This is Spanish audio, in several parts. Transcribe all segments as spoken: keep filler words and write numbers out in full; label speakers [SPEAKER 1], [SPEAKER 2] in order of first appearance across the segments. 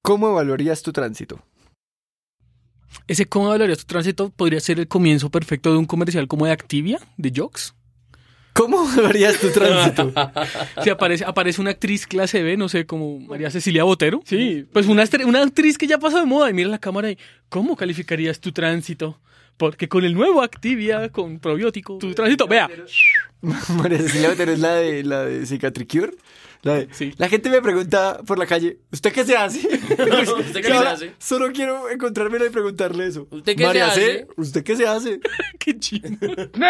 [SPEAKER 1] ¿Cómo evaluarías tu tránsito?
[SPEAKER 2] Ese cómo evaluarías tu tránsito podría ser el comienzo perfecto de un comercial como de Activia, de Jokes.
[SPEAKER 1] ¿Cómo evaluarías tu tránsito?
[SPEAKER 2] Si aparece, aparece una actriz clase B, no sé, como María Cecilia Botero. Sí, pues una, una actriz que ya pasó de moda y mira la cámara y ¿cómo calificarías tu tránsito? Porque con el nuevo Activia, con probiótico, tu tránsito, vea.
[SPEAKER 1] María Cecilia Botero es la de, la de Cicatricure. La, de,
[SPEAKER 2] sí.
[SPEAKER 1] La gente me pregunta por la calle, ¿usted qué se hace?
[SPEAKER 3] ¿Usted qué se hace?
[SPEAKER 1] Solo quiero encontrármela y preguntarle eso.
[SPEAKER 3] ¿Usted qué
[SPEAKER 1] María
[SPEAKER 3] se
[SPEAKER 1] C,
[SPEAKER 3] hace?
[SPEAKER 1] ¿usted qué se hace?
[SPEAKER 2] Qué chido.
[SPEAKER 4] ¡Nerd!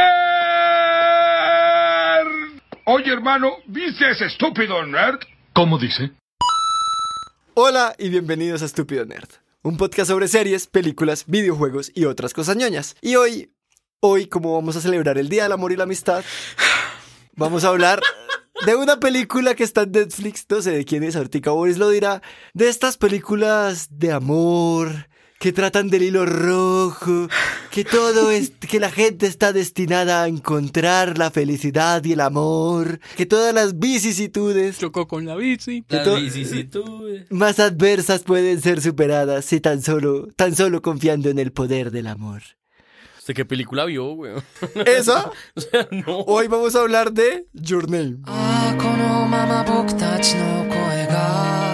[SPEAKER 4] Oye, hermano, ¿viste ese estúpido nerd?
[SPEAKER 5] ¿Cómo dice?
[SPEAKER 1] Hola y bienvenidos a Estúpido Nerd, un podcast sobre series, películas, videojuegos y otras cosas ñoñas. Y hoy, hoy como vamos a celebrar el Día del Amor y la Amistad, vamos a hablar de una película que está en Netflix, no sé de quién es, ahorita Boris lo dirá, de estas películas de amor que tratan del hilo rojo, que todo es, que la gente está destinada a encontrar la felicidad y el amor, que todas las vicisitudes
[SPEAKER 2] Chocó con la bici.
[SPEAKER 3] Las
[SPEAKER 1] to-
[SPEAKER 3] vicisitudes.
[SPEAKER 1] más adversas pueden ser superadas si tan solo, tan solo confiando en el poder del amor.
[SPEAKER 3] ¿Usted qué película vio, güey?
[SPEAKER 1] ¿Esa?
[SPEAKER 3] O sea, no.
[SPEAKER 1] Hoy vamos a hablar de Your Name.
[SPEAKER 6] ああこのまま僕たちの声が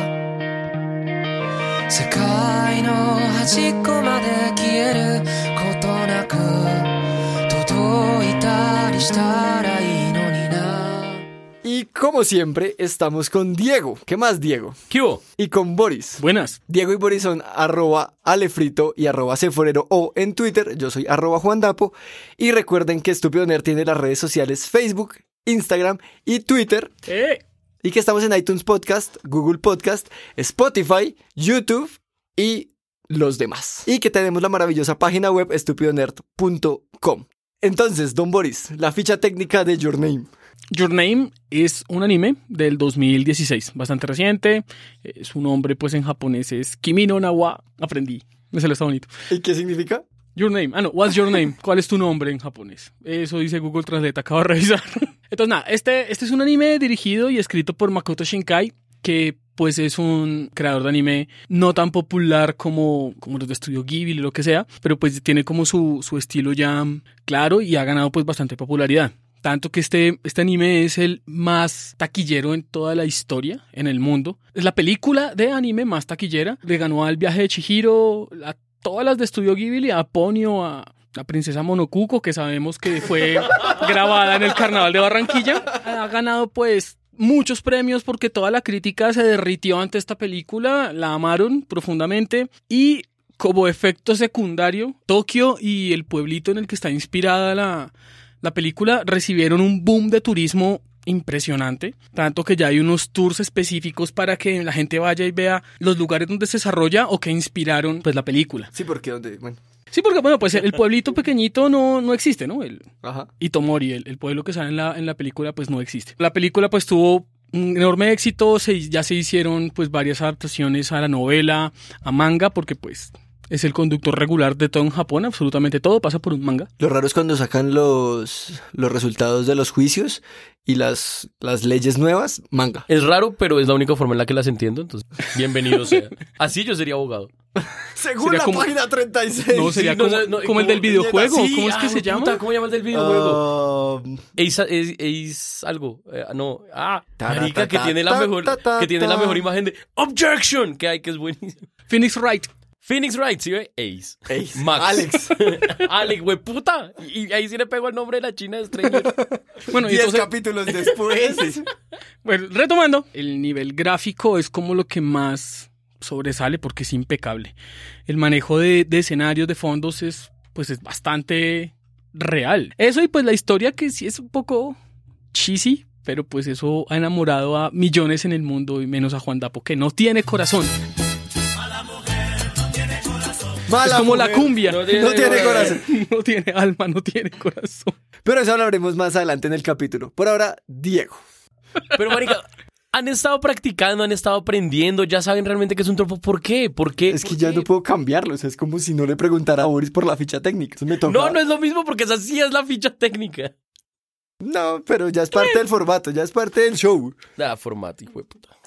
[SPEAKER 6] 世界の端っこまで消えることなく届いたりしたらいいのにな
[SPEAKER 1] Y como siempre, estamos con Diego. ¿Qué más, Diego?
[SPEAKER 3] ¿Qué hubo?
[SPEAKER 1] Y con Boris.
[SPEAKER 2] Buenas.
[SPEAKER 1] Diego y Boris son arroba alefrito y arroba ceforero o en Twitter. Yo soy arroba juandapo. Y recuerden que Estúpido Nerd tiene las redes sociales Facebook, Instagram y Twitter.
[SPEAKER 2] ¡Eh!
[SPEAKER 1] Y que estamos en iTunes Podcast, Google Podcast, Spotify, YouTube y los demás. Y que tenemos la maravillosa página web estúpido nerd punto com. Entonces, don Boris, la ficha técnica de Your Name.
[SPEAKER 2] Your Name es un anime del dos mil dieciséis, bastante reciente. Eh, Su nombre, pues, en japonés es Kimi no Nawa. Aprendí. Me salió está bonito.
[SPEAKER 1] ¿Y qué significa?
[SPEAKER 2] Your Name. Ah, no. What's your name? ¿Cuál es tu nombre en japonés? Eso dice Google Translate. Acabo de revisar. Entonces, nada. Este, este es un anime dirigido y escrito por Makoto Shinkai, que, pues, es un creador de anime no tan popular como, como los de Estudio Ghibli o lo que sea, pero, pues, tiene como su, su estilo ya claro y ha ganado, pues, bastante popularidad. Tanto que este, este anime es el más taquillero en toda la historia, en el mundo. Es la película de anime más taquillera. Le ganó al Viaje de Chihiro, a todas las de Estudio Ghibli, a Ponyo, a la Princesa Monocuco, que sabemos que fue grabada en el Carnaval de Barranquilla. Ha ganado, pues, muchos premios porque toda la crítica se derritió ante esta película. La amaron profundamente y, como efecto secundario, Tokio y el pueblito en el que está inspirada la... La película recibieron un boom de turismo impresionante, tanto que ya hay unos tours específicos para que la gente vaya y vea los lugares donde se desarrolla o que inspiraron, pues, la película.
[SPEAKER 1] Sí, porque donde, bueno.
[SPEAKER 2] Sí, porque, bueno, pues el pueblito pequeñito no, no existe, ¿no? El
[SPEAKER 1] Ajá.
[SPEAKER 2] Itomori, el, el pueblo que sale en la, en la película, pues no existe. La película, pues, tuvo un enorme éxito, se, ya se hicieron, pues, varias adaptaciones a la novela, a manga, porque, pues, es el conductor regular de todo en Japón, absolutamente todo pasa por un manga.
[SPEAKER 1] Lo raro es cuando sacan los, los resultados de los juicios y las, las leyes nuevas, manga.
[SPEAKER 3] Es raro, pero es la única forma en la que las entiendo, entonces, bienvenido sea. Así yo sería abogado.
[SPEAKER 1] Según
[SPEAKER 2] Sería
[SPEAKER 1] la
[SPEAKER 2] como-
[SPEAKER 1] página treinta y seis.
[SPEAKER 2] No, sería
[SPEAKER 3] Sí, no
[SPEAKER 2] como,
[SPEAKER 3] sé, no,
[SPEAKER 2] como el del
[SPEAKER 3] como-
[SPEAKER 2] videojuego.
[SPEAKER 3] Sí,
[SPEAKER 2] ¿Cómo es que
[SPEAKER 3] ah,
[SPEAKER 2] se
[SPEAKER 3] puta,
[SPEAKER 2] llama?
[SPEAKER 3] ¿Cómo llama el del videojuego?
[SPEAKER 1] Um,
[SPEAKER 3] Ace, Ace, Ace algo. Eh, no. Ah,
[SPEAKER 1] Ta,
[SPEAKER 3] marica,
[SPEAKER 1] ta,
[SPEAKER 3] que
[SPEAKER 1] ta,
[SPEAKER 3] tiene la
[SPEAKER 1] ta,
[SPEAKER 3] mejor,
[SPEAKER 1] ta, ta,
[SPEAKER 3] que tiene la
[SPEAKER 1] ta.
[SPEAKER 3] mejor imagen de Objection que hay, que es buenísimo.
[SPEAKER 2] Phoenix Wright.
[SPEAKER 3] Phoenix Wright, ¿sí ve? Ace.
[SPEAKER 1] Ace.
[SPEAKER 3] Max.
[SPEAKER 1] Alex.
[SPEAKER 3] Alex, güey, puta. Y, y ahí sí le pego el nombre de la china de Stranger.
[SPEAKER 2] Bueno, y
[SPEAKER 1] Diez
[SPEAKER 2] entonces,
[SPEAKER 1] capítulos después.
[SPEAKER 2] bueno, retomando, el nivel gráfico es como lo que más sobresale porque es impecable. El manejo de, de escenarios, de fondos es, pues, es bastante real. Eso y pues la historia que sí es un poco cheesy, pero pues eso ha enamorado a millones en el mundo y menos a Juan Dapo, que no tiene corazón.
[SPEAKER 1] Mala
[SPEAKER 2] es como
[SPEAKER 1] mujer.
[SPEAKER 2] la cumbia.
[SPEAKER 3] No
[SPEAKER 1] No tiene corazón.
[SPEAKER 2] No tiene alma, no tiene corazón.
[SPEAKER 1] Pero eso hablaremos más adelante en el capítulo. Por ahora, Diego.
[SPEAKER 3] Pero, marica, han estado practicando, han estado aprendiendo, ya saben realmente que es un tropo. ¿Por qué? ¿Por qué?
[SPEAKER 1] Es que
[SPEAKER 3] ¿Por
[SPEAKER 1] ya
[SPEAKER 3] qué?
[SPEAKER 1] no puedo cambiarlo. O sea, es como si no le preguntara a Boris por la ficha técnica. Eso me toca.
[SPEAKER 3] No, no es lo mismo porque esa sí es la ficha técnica.
[SPEAKER 1] No, pero ya es parte del formato, ya es parte del show.
[SPEAKER 3] Da formato, hijo de puta.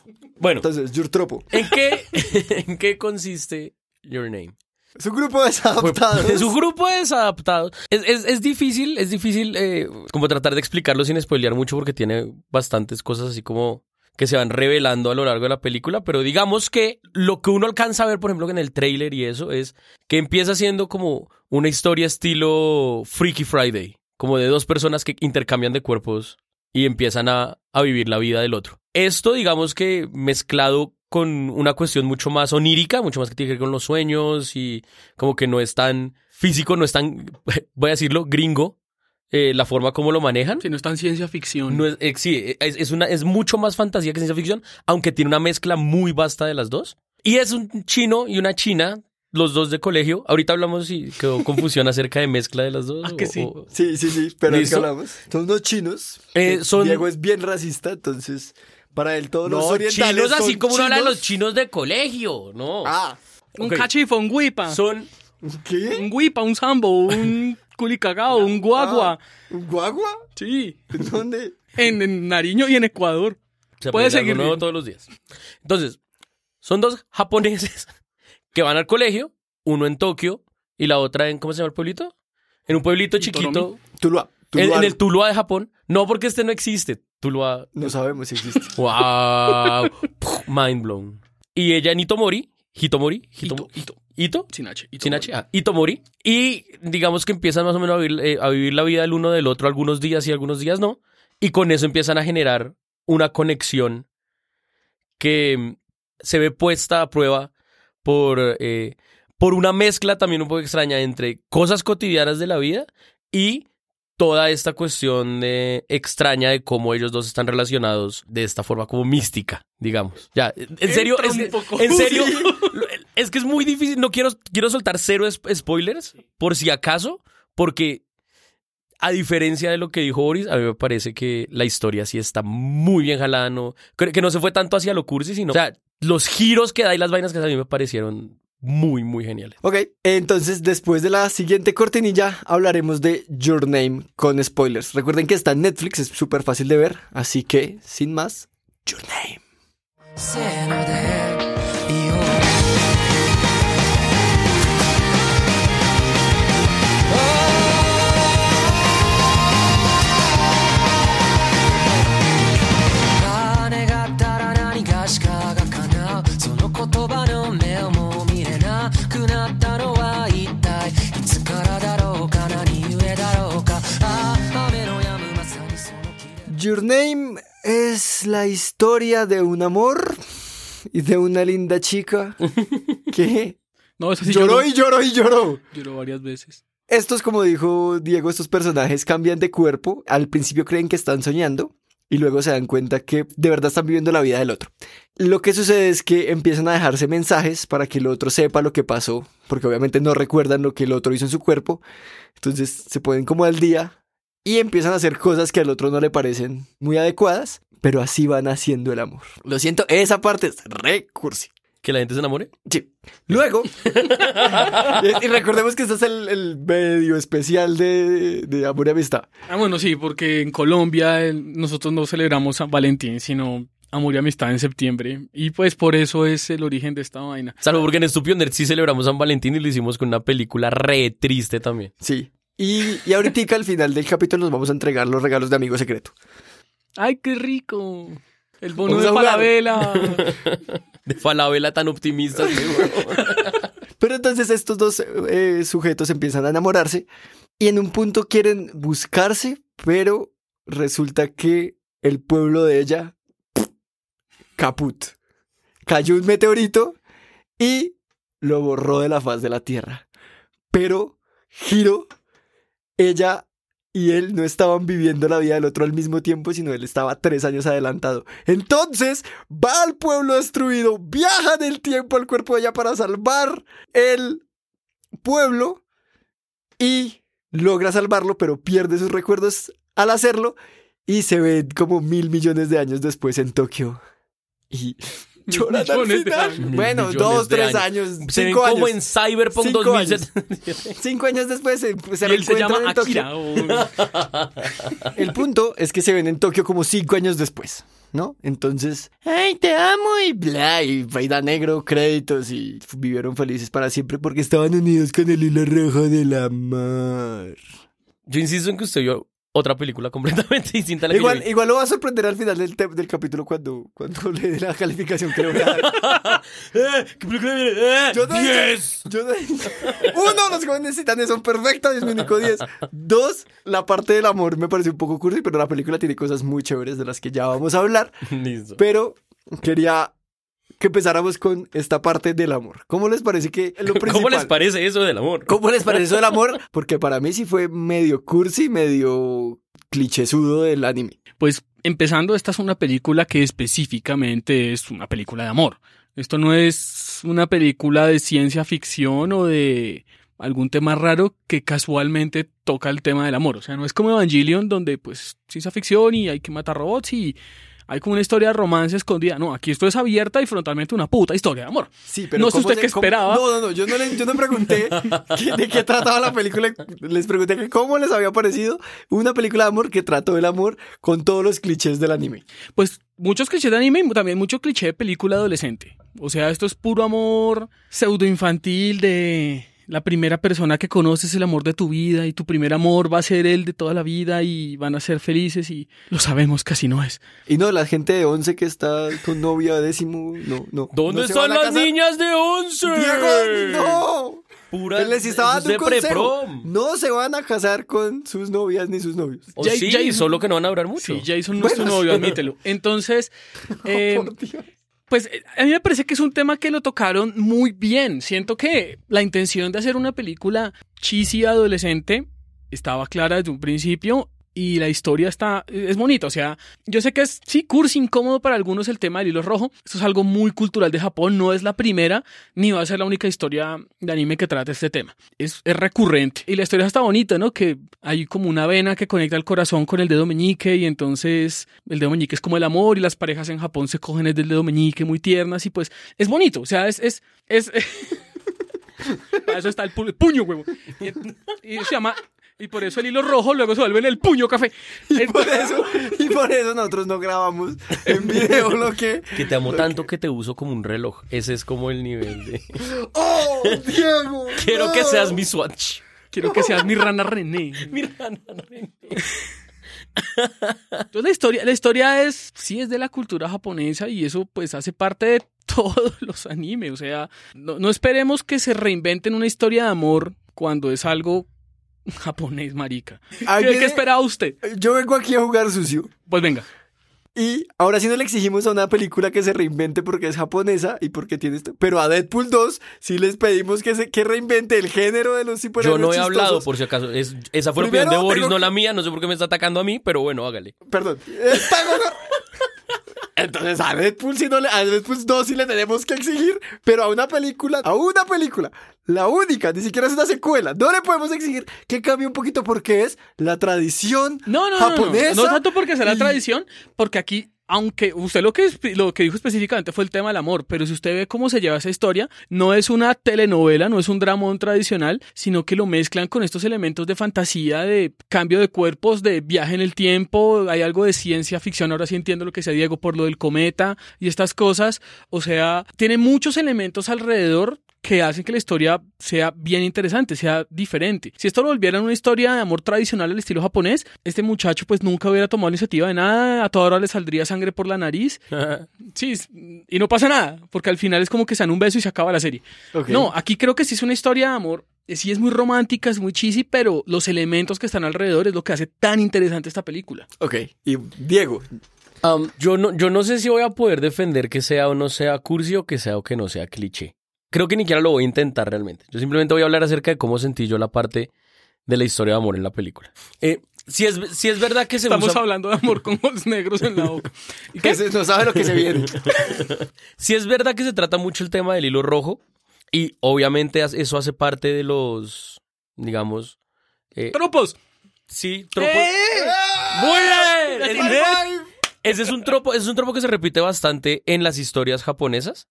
[SPEAKER 3] Bueno,
[SPEAKER 1] Entonces, Your Tropo.
[SPEAKER 3] ¿en qué, ¿en qué consiste Your Name?
[SPEAKER 1] Es un grupo de desadaptados.
[SPEAKER 3] Es un grupo de desadaptados. Es, es, es difícil, es difícil eh, como tratar de explicarlo sin spoilear mucho porque tiene bastantes cosas así como que se van revelando a lo largo de la película, pero digamos que lo que uno alcanza a ver, por ejemplo, en el tráiler y eso, es que empieza siendo como una historia estilo Freaky Friday, como de dos personas que intercambian de cuerpos y empiezan a, a vivir la vida del otro. Esto, digamos que mezclado con una cuestión mucho más onírica, mucho más que tiene que ver con los sueños y como que no es tan físico, no es tan, voy a decirlo, gringo, eh, la forma como lo manejan.
[SPEAKER 2] Si no es tan ciencia ficción.
[SPEAKER 3] No es, eh, sí, es, es, una, es mucho más fantasía que ciencia ficción, aunque tiene una mezcla muy vasta de las dos. Y es un chino y una china, los dos de colegio. Ahorita hablamos y quedó confusión acerca de mezcla de las dos.
[SPEAKER 2] Ah, que
[SPEAKER 3] o,
[SPEAKER 2] sí.
[SPEAKER 3] o...
[SPEAKER 1] Sí, sí, sí, pero ¿de qué
[SPEAKER 3] ¿Listo?
[SPEAKER 1] hablamos? Son unos chinos.
[SPEAKER 3] Eh, son-
[SPEAKER 1] Diego es bien racista, entonces para él todos los
[SPEAKER 3] No,
[SPEAKER 1] orientales
[SPEAKER 3] chinos así
[SPEAKER 1] son
[SPEAKER 3] como uno habla de
[SPEAKER 1] chinos.
[SPEAKER 3] los chinos de colegio, no.
[SPEAKER 1] Ah,
[SPEAKER 2] Un
[SPEAKER 3] Ok.
[SPEAKER 2] cachifo, un guipa.
[SPEAKER 3] Son,
[SPEAKER 1] ¿qué?
[SPEAKER 2] Un guipa, un sambo, un culicagao, un guagua.
[SPEAKER 1] Ah, ¿un guagua?
[SPEAKER 2] Sí.
[SPEAKER 1] ¿En dónde?
[SPEAKER 2] En, en Nariño y en Ecuador.
[SPEAKER 3] se
[SPEAKER 2] Puede
[SPEAKER 3] aprende algo
[SPEAKER 2] seguir
[SPEAKER 3] nuevo
[SPEAKER 2] bien.
[SPEAKER 3] todos los días. Entonces, son dos japoneses que van al colegio, uno en Tokio y la otra en, ¿cómo se llama el pueblito? En un pueblito chiquito,
[SPEAKER 2] Toromi.
[SPEAKER 1] Tuluá.
[SPEAKER 3] en,
[SPEAKER 1] Tuluá.
[SPEAKER 3] en el Tuluá de Japón. No, porque este no existe. Tuluá.
[SPEAKER 1] No sabemos si existe.
[SPEAKER 3] Wow. Mind blown. Y ella en Itomori. Hitomori.
[SPEAKER 2] Hito,
[SPEAKER 3] Hito.
[SPEAKER 2] hito.
[SPEAKER 3] Ito.
[SPEAKER 2] Sin H. Hito
[SPEAKER 3] Sin H. Ah, Itomori. Y digamos que empiezan más o menos a vivir, eh, a vivir la vida del uno del otro algunos días y algunos días no. Y con eso empiezan a generar una conexión que mm, se ve puesta a prueba por, eh, por una mezcla también un poco extraña entre cosas cotidianas de la vida y toda esta cuestión de, extraña de cómo ellos dos están relacionados de esta forma como mística, digamos. Ya, en serio,
[SPEAKER 2] Entra
[SPEAKER 3] es
[SPEAKER 2] un
[SPEAKER 3] que-
[SPEAKER 2] poco.
[SPEAKER 3] en serio,
[SPEAKER 2] Sí.
[SPEAKER 3] lo- es que es muy difícil, no quiero, quiero soltar cero es- spoilers, por si acaso, porque a diferencia de lo que dijo Boris, a mí me parece que la historia sí está muy bien jalada, no, que que no se fue tanto hacia lo cursi, sino, o sea, los giros que da y las vainas que da a mí me parecieron muy, muy geniales.
[SPEAKER 1] Ok, entonces después de la siguiente cortinilla hablaremos de Your Name con spoilers. Recuerden que está en Netflix, es súper fácil de ver, así que sin más, Your Name.
[SPEAKER 6] せーのでいよう金があったら何がしかが叶うその言葉の目をも見れなくなったのは一体いつからだろうか何故だろうかああ雨の止むまさにその気で
[SPEAKER 1] Your Name es la historia de un amor y de una linda chica que
[SPEAKER 2] No, eso sí
[SPEAKER 1] lloró
[SPEAKER 2] lloró.
[SPEAKER 1] y lloró y lloró.
[SPEAKER 2] Lloró varias veces.
[SPEAKER 1] Estos, como dijo Diego, estos personajes cambian de cuerpo. Al principio creen que están soñando y luego se dan cuenta que de verdad están viviendo la vida del otro. Lo que sucede es que empiezan a dejarse mensajes para que el otro sepa lo que pasó, porque obviamente no recuerdan lo que el otro hizo en su cuerpo. Entonces se ponen como al día y empiezan a hacer cosas que al otro no le parecen muy adecuadas, pero así van haciendo el amor. Lo siento, esa parte es re cursi.
[SPEAKER 3] ¿Que la gente se enamore?
[SPEAKER 1] Sí. Luego, y, y recordemos que este es el, el medio especial de, de Amor y Amistad.
[SPEAKER 2] Ah, bueno, sí, porque en Colombia eh, nosotros no celebramos San Valentín, sino Amor y Amistad en septiembre. Y pues por eso es el origen de esta vaina.
[SPEAKER 3] Salvo porque en Estúpido Nerd sí celebramos San Valentín y lo hicimos con una película re triste también.
[SPEAKER 1] Sí. Y, y ahorita al final del capítulo nos vamos a entregar los regalos de Amigo Secreto.
[SPEAKER 2] ¡Ay, qué rico! El bono
[SPEAKER 1] Vamos
[SPEAKER 2] de
[SPEAKER 1] a jugar.
[SPEAKER 2] Falabella.
[SPEAKER 3] De Falabella tan optimista.
[SPEAKER 1] Pero entonces estos dos eh, sujetos empiezan a enamorarse y en un punto quieren buscarse, pero resulta que el pueblo de ella, caput. Cayó un meteorito y lo borró de la faz de la tierra. Pero, giro, ella y él no estaban viviendo la vida del otro al mismo tiempo, sino él estaba tres años adelantado. Entonces, va al pueblo destruido, viaja en el tiempo al cuerpo de ella para salvar el pueblo y logra salvarlo, pero pierde sus recuerdos al hacerlo y se ve como mil millones de años después en Tokio. Y lloran al
[SPEAKER 2] millones de
[SPEAKER 1] final.
[SPEAKER 2] años.
[SPEAKER 1] Bueno,
[SPEAKER 3] Millones
[SPEAKER 1] dos,
[SPEAKER 3] de
[SPEAKER 1] tres
[SPEAKER 3] años.
[SPEAKER 1] años,
[SPEAKER 3] Se ven
[SPEAKER 1] cinco
[SPEAKER 3] como
[SPEAKER 1] años.
[SPEAKER 3] en Cyberpunk
[SPEAKER 1] Cinco
[SPEAKER 3] dos mil siete.
[SPEAKER 1] Cinco años después se, se
[SPEAKER 2] Y él se
[SPEAKER 1] reencuentran
[SPEAKER 2] llama
[SPEAKER 1] en Tokio.
[SPEAKER 2] Akira. o-
[SPEAKER 1] El punto es que se ven en Tokio como cinco años después. ¿no? Entonces, ay, te amo y bla, y Faida Negro, créditos y vivieron felices para siempre porque estaban unidos con el hilo rojo del amor.
[SPEAKER 3] Yo insisto en que usted vio otra película completamente distinta a la que
[SPEAKER 1] Igual,
[SPEAKER 3] yo vi.
[SPEAKER 1] igual lo va a sorprender al final del, te- del capítulo cuando, cuando le dé la calificación que le voy a dar.
[SPEAKER 3] Eh, ¿Qué película viene? Eh,
[SPEAKER 1] Yo no
[SPEAKER 3] diez.
[SPEAKER 1] Yo no Uno, los jóvenes titanes son perfectos, es mi único diez. Dos, la parte del amor me parece un poco cursi, pero la película tiene cosas muy chéveres de las que ya vamos a hablar.
[SPEAKER 3] Listo.
[SPEAKER 1] Pero quería que empezáramos con esta parte del amor. ¿Cómo les parece que lo principal?
[SPEAKER 3] ¿Cómo les parece eso del amor?
[SPEAKER 1] ¿Cómo les parece eso del amor? Porque para mí sí fue medio cursi, medio clichésudo del anime.
[SPEAKER 2] Pues empezando, esta es una película que específicamente es una película de amor. Esto no es una película de ciencia ficción o de algún tema raro que casualmente toca el tema del amor. O sea, no es como Evangelion, donde pues ciencia ficción y hay que matar robots y hay como una historia de romance escondida. No, aquí esto es abierta y frontalmente una puta historia de amor.
[SPEAKER 1] Sí, pero
[SPEAKER 2] No sé
[SPEAKER 1] ¿cómo
[SPEAKER 2] usted
[SPEAKER 1] se-
[SPEAKER 2] qué
[SPEAKER 1] cómo-
[SPEAKER 2] esperaba.
[SPEAKER 1] No, no, no, yo no, le- yo no pregunté qué- de qué trataba la película. Les pregunté que cómo les había parecido una película de amor que trató el amor con todos los clichés del anime.
[SPEAKER 2] Pues muchos clichés de anime y también mucho cliché de película adolescente. O sea, esto es puro amor pseudo infantil de la primera persona que conoces, el amor de tu vida y tu primer amor va a ser el de toda la vida y van a ser felices y lo sabemos que así no es.
[SPEAKER 1] Y no, la gente de once que está con novia décimo, no, no.
[SPEAKER 3] ¿Dónde
[SPEAKER 1] no se
[SPEAKER 3] están
[SPEAKER 1] van a
[SPEAKER 3] las
[SPEAKER 1] casar.
[SPEAKER 3] niñas de once?
[SPEAKER 1] ¡Diego, no!
[SPEAKER 3] Pura,
[SPEAKER 1] Él les estaba
[SPEAKER 3] eso
[SPEAKER 1] dando un
[SPEAKER 3] es de
[SPEAKER 1] consejo.
[SPEAKER 3] preprom.
[SPEAKER 1] No se van a casar con sus novias ni sus novios.
[SPEAKER 3] O
[SPEAKER 2] Jay-
[SPEAKER 3] sí,
[SPEAKER 2] Jason-
[SPEAKER 3] solo que no van a durar mucho.
[SPEAKER 2] Sí, Jason no es tu
[SPEAKER 1] Bueno,
[SPEAKER 2] novio,
[SPEAKER 1] sí.
[SPEAKER 2] admítelo. Entonces, eh,
[SPEAKER 1] Por Dios.
[SPEAKER 2] pues eh, a mí me parece que es un tema que lo tocaron muy bien. Siento que la intención de hacer una película cheesy adolescente estaba clara desde un principio y la historia está es bonita. O sea, yo sé que es, sí, cursi, incómodo para algunos el tema del hilo rojo. Esto es algo muy cultural de Japón. No es la primera ni va a ser la única historia de anime que trate este tema. Es, es recurrente. Y la historia está bonita, ¿no? Que hay como una vena que conecta el corazón con el dedo meñique y entonces el dedo meñique es como el amor y las parejas en Japón se cogen desde el dedo meñique muy tiernas y pues es bonito. O sea, es... es, es para eso está el, pu- el puño, huevo. Y, y se llama... Y por eso el hilo rojo luego se vuelve en el puño café.
[SPEAKER 1] Y por eso, y por eso nosotros no grabamos en video lo que...
[SPEAKER 3] Que te amo tanto que te uso como un reloj. Ese es como el nivel de...
[SPEAKER 1] ¡Oh, Diego!
[SPEAKER 3] Quiero
[SPEAKER 1] no!
[SPEAKER 3] que seas mi Swatch.
[SPEAKER 2] Quiero que seas mi rana René.
[SPEAKER 3] Mira,
[SPEAKER 2] Entonces la historia, la historia es, sí es de la cultura japonesa y eso pues hace parte de todos los animes. O sea, no, no esperemos que se reinventen una historia de amor cuando es algo japonés, marica.
[SPEAKER 1] Ahí
[SPEAKER 2] ¿Qué,
[SPEAKER 1] viene-
[SPEAKER 2] qué esperaba usted?
[SPEAKER 1] Yo vengo aquí a jugar sucio.
[SPEAKER 2] Pues venga.
[SPEAKER 1] Y ahora sí no le exigimos a una película que se reinvente porque es japonesa y porque tiene esto. Pero a Deadpool dos sí les pedimos que, se, que reinvente el género de los superhéroes
[SPEAKER 3] Yo no he
[SPEAKER 1] chistosos.
[SPEAKER 3] hablado, por si acaso. Es, esa fue la
[SPEAKER 1] Primero
[SPEAKER 3] opinión de Boris,
[SPEAKER 1] tengo
[SPEAKER 3] no
[SPEAKER 1] que-
[SPEAKER 3] la mía. No sé por qué me está atacando a mí, pero bueno, hágale.
[SPEAKER 1] Perdón. Está gono- Entonces a Deadpool, sí no le, a Deadpool dos sí le tenemos que exigir, pero a una película, a una película, la única, ni siquiera es una secuela, no le podemos exigir que cambie un poquito porque es la tradición
[SPEAKER 2] No, no, no, no.
[SPEAKER 1] japonesa.
[SPEAKER 2] No tanto porque sea la
[SPEAKER 1] y-
[SPEAKER 2] tradición, porque aquí, aunque usted lo que, espe- lo que dijo específicamente fue el tema del amor, pero si usted ve cómo se lleva esa historia, no es una telenovela, no es un dramón tradicional, sino que lo mezclan con estos elementos de fantasía, de cambio de cuerpos, de viaje en el tiempo, hay algo de ciencia ficción, ahora sí entiendo lo que decía Diego por lo del cometa y estas cosas, o sea, tiene muchos elementos alrededor que hacen que la historia sea bien interesante, sea diferente. Si esto lo volviera una historia de amor tradicional al estilo japonés, este muchacho pues nunca hubiera tomado iniciativa de nada, a toda hora le saldría sangre por la nariz. Sí, s- y no pasa nada, porque al final es como que se dan un beso y se acaba la serie.
[SPEAKER 1] Ok.
[SPEAKER 2] No, aquí creo que sí es una historia de amor, eh, sí es muy romántica, es muy cheesy, pero los elementos que están alrededor es lo que hace tan interesante esta película.
[SPEAKER 1] Ok, y Diego,
[SPEAKER 3] Um, yo, no, yo no sé si voy a poder defender que sea o no sea cursi o que sea o que no sea cliché. Creo que ni siquiera lo voy a intentar realmente. Yo simplemente voy a hablar acerca de cómo sentí yo la parte de la historia de amor en la película. Eh, si, es, si es verdad que se
[SPEAKER 2] Estamos
[SPEAKER 3] usa...
[SPEAKER 2] hablando de amor con los negros en la boca. ¿Y qué?
[SPEAKER 1] que se- no sabe lo que se viene.
[SPEAKER 3] Si es verdad que se trata mucho el tema del hilo rojo y obviamente as- eso hace parte de los, digamos... eh,
[SPEAKER 2] ¡Tropos!
[SPEAKER 3] sí, tropos.
[SPEAKER 2] ¡Eh!
[SPEAKER 3] ¡Muy bien!
[SPEAKER 2] ¡La
[SPEAKER 3] Es-
[SPEAKER 2] atiné!
[SPEAKER 3] Ese es un tropo, ese es un tropo que se repite bastante en las historias japonesas.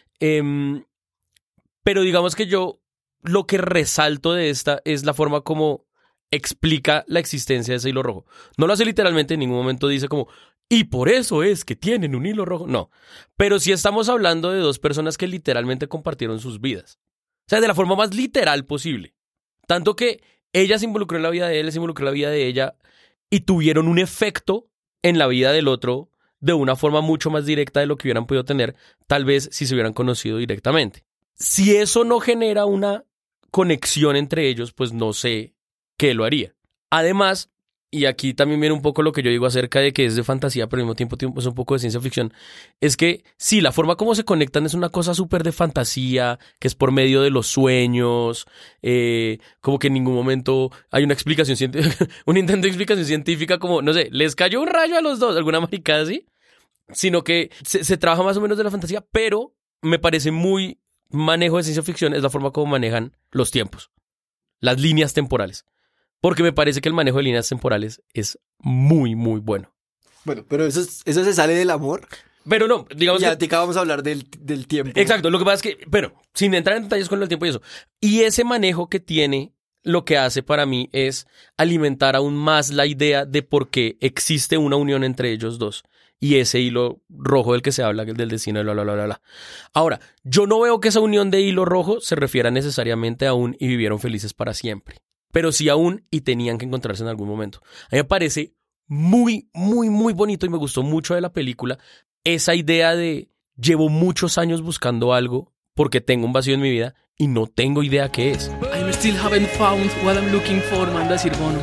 [SPEAKER 3] Em, pero digamos que yo lo que resalto de esta es la forma como explica la existencia de ese hilo rojo. No lo hace literalmente, en ningún momento dice como, y por eso es que tienen un hilo rojo. No, pero sí estamos hablando de dos personas que literalmente compartieron sus vidas. O sea, de la forma más literal posible. Tanto que ella se involucró en la vida de él, él se involucró en la vida de ella y tuvieron un efecto en la vida del otro de una forma mucho más directa de lo que hubieran podido tener, tal vez si se hubieran conocido directamente. Si eso no genera una conexión entre ellos, pues no sé qué lo haría. Además, y aquí también viene un poco lo que yo digo acerca de que es de fantasía, pero al mismo tiempo es un poco de ciencia ficción, es que sí, la forma como se conectan es una cosa súper de fantasía, que es por medio de los sueños, eh, como que en ningún momento hay una explicación científica, un intento de explicación científica como, no sé, les cayó un rayo a los dos, alguna maricada así, sino que se, se trabaja más o menos de la fantasía, pero me parece muy manejo de ciencia ficción, es la forma como manejan los tiempos, las líneas temporales. Porque me parece que el manejo de líneas temporales es muy, muy bueno.
[SPEAKER 1] Bueno, pero eso, es- eso se sale del amor.
[SPEAKER 3] Pero no, digamos
[SPEAKER 1] Ya
[SPEAKER 3] que...
[SPEAKER 1] te vamos a hablar del, del tiempo.
[SPEAKER 3] Exacto, lo que pasa es que, pero sin entrar en detalles con el tiempo y eso. Y ese manejo que tiene, lo que hace para mí es alimentar aún más la idea de por qué existe una unión entre ellos dos. Y ese hilo rojo del que se habla, que es del destino, bla, bla, bla, bla, bla. Ahora, yo no veo que esa unión de hilo rojo se refiera necesariamente a un y vivieron felices para siempre. Pero sí aún y tenían que encontrarse en algún momento. A mí me parece muy, muy, muy bonito y me gustó mucho de la película esa idea de llevo muchos años buscando algo porque tengo un vacío en mi vida y no tengo idea qué es.
[SPEAKER 2] I still haven't found what I'm looking for, manda a decir Bono.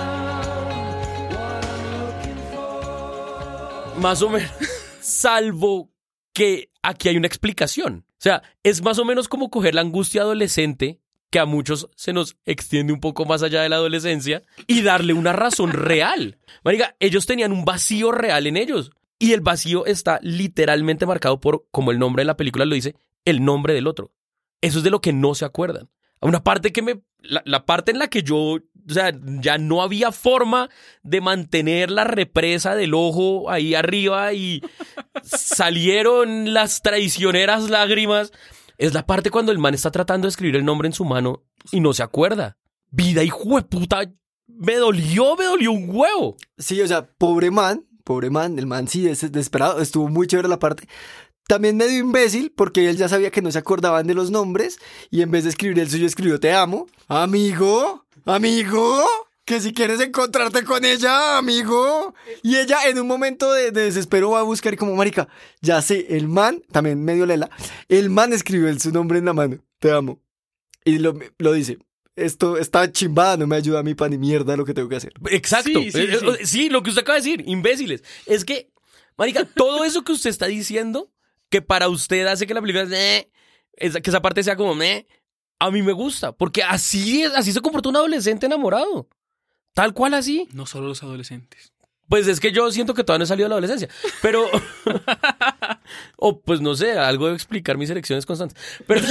[SPEAKER 3] Más o menos, salvo que aquí hay una explicación. O sea, es más o menos como coger la angustia adolescente que a muchos se nos extiende un poco más allá de la adolescencia y darle una razón real. Marica, ellos tenían un vacío real en ellos y el vacío está literalmente marcado por, como el nombre de la película lo dice, el nombre del otro. Eso es de lo que no se acuerdan. Una parte que me... La, la parte en la que yo... O sea, ya no había forma de mantener la represa del ojo ahí arriba y salieron las traicioneras lágrimas. Es la parte cuando el man está tratando de escribir el nombre en su mano y no se acuerda. Vida hijo de puta, me dolió, me dolió un huevo.
[SPEAKER 1] Sí, o sea, pobre man, pobre man, el man sí es desesperado, estuvo muy chévere la parte. También medio imbécil, porque él ya sabía que no se acordaban de los nombres y en vez de escribir el suyo escribió te amo. Amigo, amigo, que si quieres encontrarte con ella, amigo. Y ella en un momento de, de desespero va a buscar y como marica, ya sé, el man, también medio lela, el man escribió el, su nombre en la mano, te amo. Y lo, lo dice, esto está chimbada, no me ayuda a mí para ni mierda lo que tengo que hacer.
[SPEAKER 3] Exacto.
[SPEAKER 2] Sí, sí,
[SPEAKER 3] Eh,
[SPEAKER 2] sí.
[SPEAKER 3] eh, sí, lo que usted acaba de decir, imbéciles. Es que, marica, todo eso que usted está diciendo, que para usted hace que la película eh, esa- que esa parte sea como meh, a mí me gusta, porque así es, así se comporta un adolescente enamorado. Tal cual así.
[SPEAKER 2] No solo los adolescentes.
[SPEAKER 3] Pues es que yo siento que todavía no he salido de la adolescencia, pero... o pues no sé, algo de explicar mis elecciones constantes. Pero,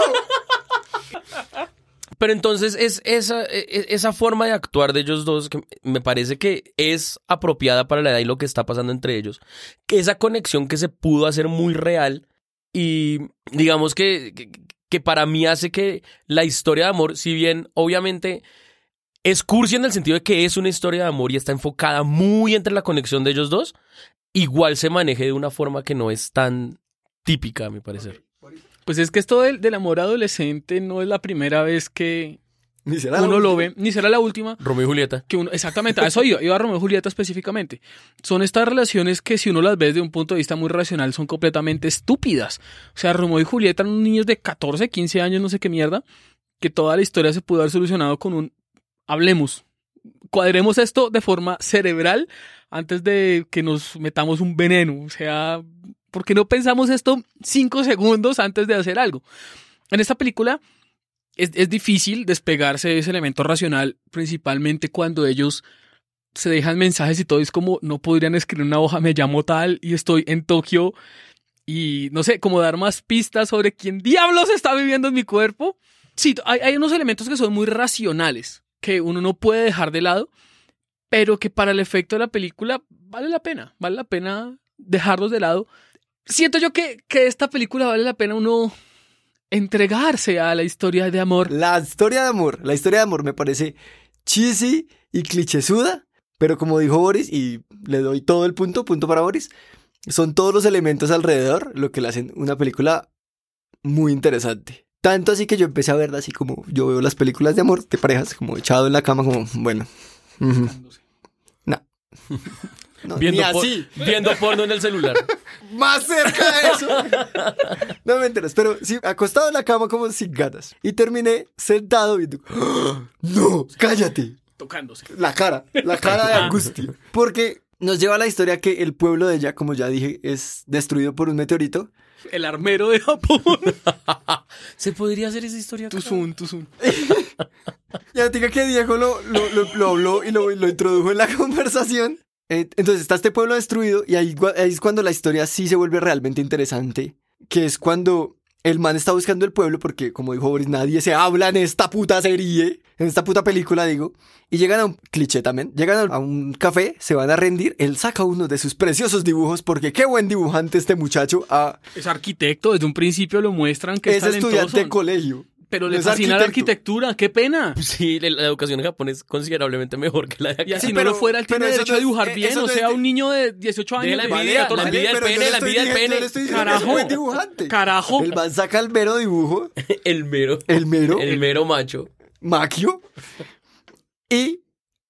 [SPEAKER 3] pero entonces es esa, es- esa forma de actuar de ellos dos que me parece que es apropiada para la edad y lo que está pasando entre ellos. Que esa conexión que se pudo hacer muy real y digamos que, que, que para mí hace que la historia de amor, si bien obviamente... es cursi en el sentido de que es una historia de amor y está enfocada muy entre la conexión de ellos dos, igual se maneje de una forma que no es tan típica, a mi parecer.
[SPEAKER 2] Pues es que esto del, del amor adolescente no es la primera vez que
[SPEAKER 1] Ni será la
[SPEAKER 2] uno lo
[SPEAKER 1] última.
[SPEAKER 2] ve, ni será la última.
[SPEAKER 3] Romeo y Julieta.
[SPEAKER 2] Que uno, exactamente, a eso iba, iba a Romeo y Julieta específicamente. Son estas relaciones que si uno las ve desde un punto de vista muy racional son completamente estúpidas. O sea, Romeo y Julieta eran unos niños de catorce, quince años, no sé qué mierda, que toda la historia se pudo haber solucionado con un hablemos, cuadremos esto de forma cerebral antes de que nos metamos un veneno. O sea, ¿por qué no pensamos esto cinco segundos antes de hacer algo? En esta película es, es difícil despegarse de ese elemento racional, principalmente cuando ellos se dejan mensajes y todo. Es como, no podrían escribir una hoja, me llamo tal y estoy en Tokio. Y no sé, como dar más pistas sobre quién diablos está viviendo en mi cuerpo. Sí, hay, hay unos elementos que son muy racionales, que uno no puede dejar de lado, pero que para el efecto de la película vale la pena, vale la pena dejarlos de lado. Siento yo que, que esta película vale la pena uno entregarse a la historia de amor.
[SPEAKER 1] La historia de amor, la historia de amor me parece cheesy y clichésuda, pero como dijo Boris, y le doy todo el punto, punto para Boris, son todos los elementos alrededor lo que le hacen una película muy interesante. Tanto así que yo empecé a verla así como yo veo las películas de amor de parejas, como echado en la cama, como, bueno. Uh-huh. No. No,
[SPEAKER 3] viendo,
[SPEAKER 1] ni
[SPEAKER 3] por-
[SPEAKER 1] así.
[SPEAKER 3] viendo porno en el celular.
[SPEAKER 1] Más cerca de eso. No me enteras, pero sí, acostado en la cama como sin ganas. Y terminé sentado viendo. ¡Oh! ¡No! ¡Cállate!
[SPEAKER 2] Tocándose.
[SPEAKER 1] La cara, la cara de angustia. Porque nos lleva a la historia que el pueblo de ella, como ya dije, es destruido por un meteorito.
[SPEAKER 2] El armero de Japón.
[SPEAKER 3] ¿Se podría hacer esa historia?
[SPEAKER 2] Tuzun, tuzun.
[SPEAKER 1] Y a ti que Diego lo, lo, lo, lo habló y lo, lo introdujo en la conversación. Eh, Entonces está este pueblo destruido y ahí, gua- ahí es cuando la historia sí se vuelve realmente interesante. Que es cuando el man está buscando el pueblo porque, como dijo Boris, nadie se habla en esta puta serie, en esta puta película, digo. Y llegan a un cliché también, llegan a un café, se van a rendir, él saca uno de sus preciosos dibujos porque qué buen dibujante este muchacho. Ah,
[SPEAKER 2] Es arquitecto, desde un principio lo muestran que es,
[SPEAKER 1] es estudiante
[SPEAKER 2] talentoso.
[SPEAKER 1] de colegio.
[SPEAKER 2] Pero
[SPEAKER 1] no
[SPEAKER 2] le
[SPEAKER 1] es
[SPEAKER 2] fascina la
[SPEAKER 1] arquitecto.
[SPEAKER 2] arquitectura, qué pena.
[SPEAKER 3] Sí, la la educación en Japón es considerablemente mejor que la de
[SPEAKER 2] Y
[SPEAKER 3] acá.
[SPEAKER 2] así
[SPEAKER 1] Sí,
[SPEAKER 2] no
[SPEAKER 1] pero-
[SPEAKER 2] lo fuera, él
[SPEAKER 1] pero
[SPEAKER 2] tiene
[SPEAKER 1] eso
[SPEAKER 2] derecho
[SPEAKER 1] no
[SPEAKER 2] a
[SPEAKER 1] es-
[SPEAKER 2] dibujar
[SPEAKER 1] eh,
[SPEAKER 2] bien.
[SPEAKER 1] eso
[SPEAKER 2] O
[SPEAKER 1] no
[SPEAKER 2] sea,
[SPEAKER 1] es-
[SPEAKER 2] un niño de dieciocho
[SPEAKER 3] Deje
[SPEAKER 2] años.
[SPEAKER 3] la
[SPEAKER 2] de-
[SPEAKER 3] envidia,
[SPEAKER 2] catorce.
[SPEAKER 3] la envidia del
[SPEAKER 1] pero yo
[SPEAKER 3] pene,
[SPEAKER 1] le
[SPEAKER 3] la
[SPEAKER 1] estoy
[SPEAKER 3] envidia del
[SPEAKER 1] diciendo-
[SPEAKER 3] pene.
[SPEAKER 1] yo le estoy diciendo que es un
[SPEAKER 2] Carajo.
[SPEAKER 1] buen dibujante.
[SPEAKER 2] Carajo.
[SPEAKER 1] El man saca el mero dibujo,
[SPEAKER 3] El mero.
[SPEAKER 1] el mero,
[SPEAKER 3] El mero macho.
[SPEAKER 1] maquio, y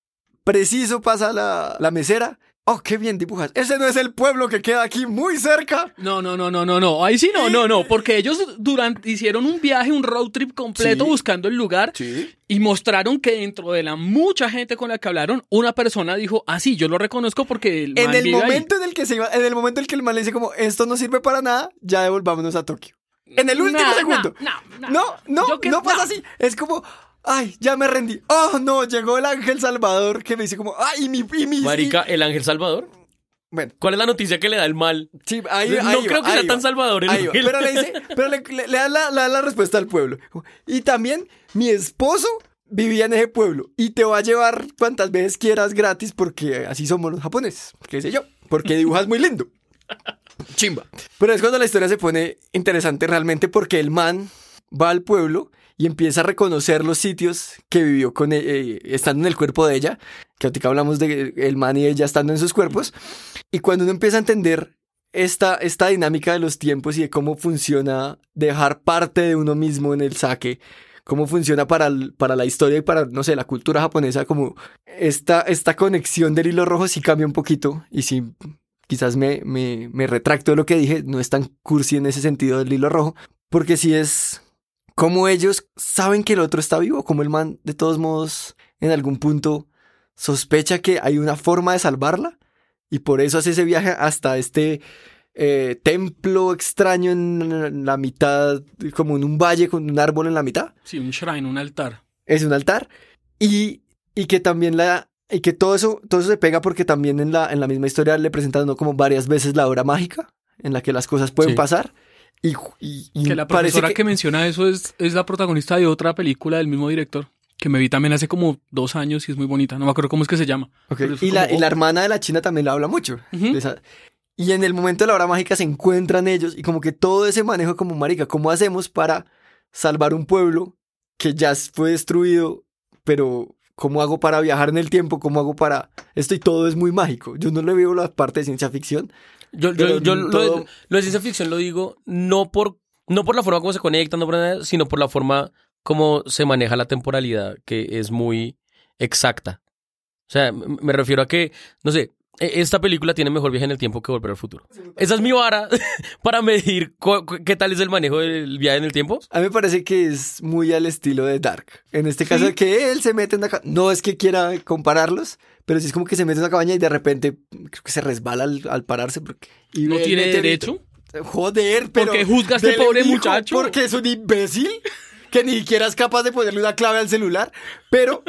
[SPEAKER 1] preciso pasa la, la mesera. Oh, qué bien dibujas. Ese no es el pueblo que queda aquí muy cerca.
[SPEAKER 2] No, no, no, no, no, no. Ahí sí no, no, no. Porque ellos durante hicieron un viaje, un road trip completo
[SPEAKER 1] Sí.
[SPEAKER 2] buscando el lugar.
[SPEAKER 1] Sí.
[SPEAKER 2] Y mostraron que dentro de la mucha gente con la que hablaron, una persona dijo, ah, sí, yo lo reconozco porque el
[SPEAKER 1] En
[SPEAKER 2] man
[SPEAKER 1] el
[SPEAKER 2] vive ahí".
[SPEAKER 1] momento en el que se iba, en el momento en el que el man le dice como, esto no sirve para nada, ya devolvámonos a Tokio. En el último
[SPEAKER 2] No,
[SPEAKER 1] segundo.
[SPEAKER 2] no, no,
[SPEAKER 1] No, no,
[SPEAKER 2] Yo que-
[SPEAKER 1] no pasa
[SPEAKER 2] no.
[SPEAKER 1] así. Es como, ay, ya me rendí. Oh, no, llegó el ángel Salvador que me dice como, ay, y mi, y mi.
[SPEAKER 3] Marica,
[SPEAKER 1] y-
[SPEAKER 3] el ángel Salvador.
[SPEAKER 1] Bueno,
[SPEAKER 3] ¿Cuál es la noticia que le da el mal?
[SPEAKER 1] sí, ahí,
[SPEAKER 3] No
[SPEAKER 1] ahí
[SPEAKER 3] creo
[SPEAKER 1] va,
[SPEAKER 3] que sea
[SPEAKER 1] ahí
[SPEAKER 3] tan
[SPEAKER 1] va.
[SPEAKER 3] salvador el
[SPEAKER 1] Ahí va.
[SPEAKER 3] ángel.
[SPEAKER 1] Pero le dice, pero le, le- le da la, le da la respuesta al pueblo. Y también, mi esposo vivía en ese pueblo y te va a llevar cuantas veces quieras gratis porque así somos los japoneses. Qué sé yo, porque dibujas muy lindo. Chimba. Pero es cuando la historia se pone interesante realmente porque el man va al pueblo y empieza a reconocer los sitios que vivió con e- eh, estando en el cuerpo de ella, que ahorita hablamos de el man y ella estando en sus cuerpos, y cuando uno empieza a entender esta, esta dinámica de los tiempos y de cómo funciona dejar parte de uno mismo en el sake, cómo funciona para, el- para la historia y para, no sé, la cultura japonesa, como esta, esta conexión del hilo rojo sí cambia un poquito, y sí, quizás me, me, me retracto de lo que dije, no es tan cursi en ese sentido del hilo rojo, porque sí es como ellos saben que el otro está vivo, como el man de todos modos en algún punto sospecha que hay una forma de salvarla y por eso hace ese viaje hasta este eh, templo extraño en la mitad, como en un valle con un árbol en la mitad.
[SPEAKER 2] Sí, un shrine, un altar.
[SPEAKER 1] Es un altar y, y que también la y que todo eso todo eso se pega porque también en la en la misma historia le presentan ¿no? como varias veces la hora mágica en la que las cosas pueden
[SPEAKER 3] Sí.
[SPEAKER 1] pasar y, y- y
[SPEAKER 2] Que la
[SPEAKER 1] parece
[SPEAKER 2] profesora que... menciona eso es, es la protagonista de otra película del mismo director, que me vi también hace como dos años y es muy bonita. No me acuerdo cómo es que se llama.
[SPEAKER 1] Ok,
[SPEAKER 2] Pero es
[SPEAKER 1] Y, la,
[SPEAKER 2] como,
[SPEAKER 1] y la
[SPEAKER 2] oh,
[SPEAKER 1] hermana de la China también la habla mucho.
[SPEAKER 2] Ujú.
[SPEAKER 1] de esa- Y en el momento de la hora mágica se encuentran ellos y como que todo ese manejo como marica, ¿cómo hacemos para salvar un pueblo que ya fue destruido? Pero ¿cómo hago para viajar en el tiempo? ¿Cómo hago para esto? Y todo es muy mágico. Yo no le veo la parte de ciencia ficción.
[SPEAKER 3] Yo,
[SPEAKER 1] Pero
[SPEAKER 3] yo, yo lo,
[SPEAKER 1] todo-
[SPEAKER 3] de, lo de ciencia ficción lo digo no por, no por la forma como se conectan, no por nada, sino por la forma como se maneja la temporalidad, que es muy exacta. O sea, m- me refiero a que, no sé, e- esta película tiene mejor viaje en el tiempo que Volver al Futuro. Esa es mi vara para medir cu- cu- qué tal es el manejo del viaje en el tiempo.
[SPEAKER 1] A mí me parece que es muy al estilo de Dark. En este caso,
[SPEAKER 2] Sí.
[SPEAKER 1] que él se mete en una cabaña. No es que quiera compararlos, pero sí es como que se mete en una cabaña y de repente creo que se resbala al, al pararse. Porque, y
[SPEAKER 2] ¿No
[SPEAKER 1] ve el
[SPEAKER 2] tiene
[SPEAKER 1] meteorito.
[SPEAKER 2] derecho?
[SPEAKER 1] Joder, pero...
[SPEAKER 2] ¿Por qué juzga a este
[SPEAKER 1] dele
[SPEAKER 2] pobre
[SPEAKER 1] un hijo,
[SPEAKER 2] muchacho?
[SPEAKER 1] Porque es un imbécil que ni siquiera es capaz de ponerle una clave al celular. Pero...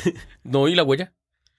[SPEAKER 3] No, ¿y la huella?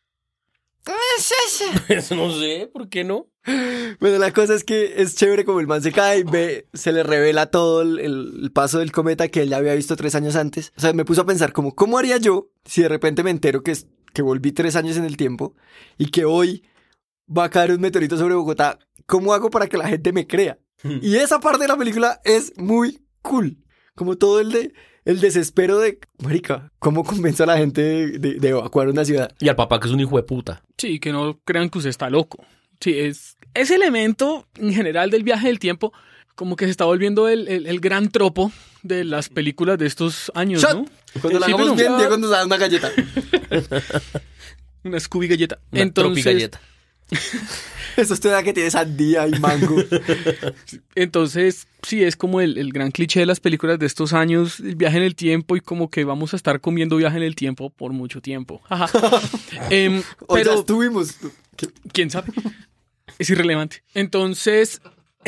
[SPEAKER 3] Eso no sé, ¿por qué no?
[SPEAKER 1] Bueno, la cosa es que es chévere como el man se cae y ve, se le revela todo el, el paso del cometa que él ya había visto tres años antes. O sea, me puso a pensar como, ¿cómo haría yo si de repente me entero que, es- que volví tres años en el tiempo y que hoy va a caer un meteorito sobre Bogotá? ¿Cómo hago para que la gente me crea? Y esa parte de la película es muy cool. como todo el de el desespero de, marica, ¿cómo convenzo a la gente de, de, de evacuar una ciudad?
[SPEAKER 3] Y al papá que es un hijo de puta.
[SPEAKER 2] Sí, que no crean que usted está loco. Sí, es ese elemento en general del viaje del tiempo como que se está volviendo el, el, el gran tropo de las películas de estos años,
[SPEAKER 1] ¡Shot!
[SPEAKER 2] ¿no?
[SPEAKER 1] Cuando la
[SPEAKER 2] Sí,
[SPEAKER 1] hagamos
[SPEAKER 2] pero-
[SPEAKER 1] bien, Diego nos da una galleta.
[SPEAKER 2] Una Scooby galleta.
[SPEAKER 3] Una
[SPEAKER 2] Entonces,
[SPEAKER 3] tropigalleta.
[SPEAKER 1] Eso usted da que tiene sandía y mango.
[SPEAKER 2] entonces, sí, es como el, el gran cliché de las películas de estos años, el viaje en el tiempo y como que vamos a estar comiendo viaje en el tiempo por mucho tiempo. Ajá. Em,
[SPEAKER 1] O ya
[SPEAKER 2] pero,
[SPEAKER 1] estuvimos. ¿Qué?
[SPEAKER 2] ¿quién sabe? Es irrelevante. Entonces,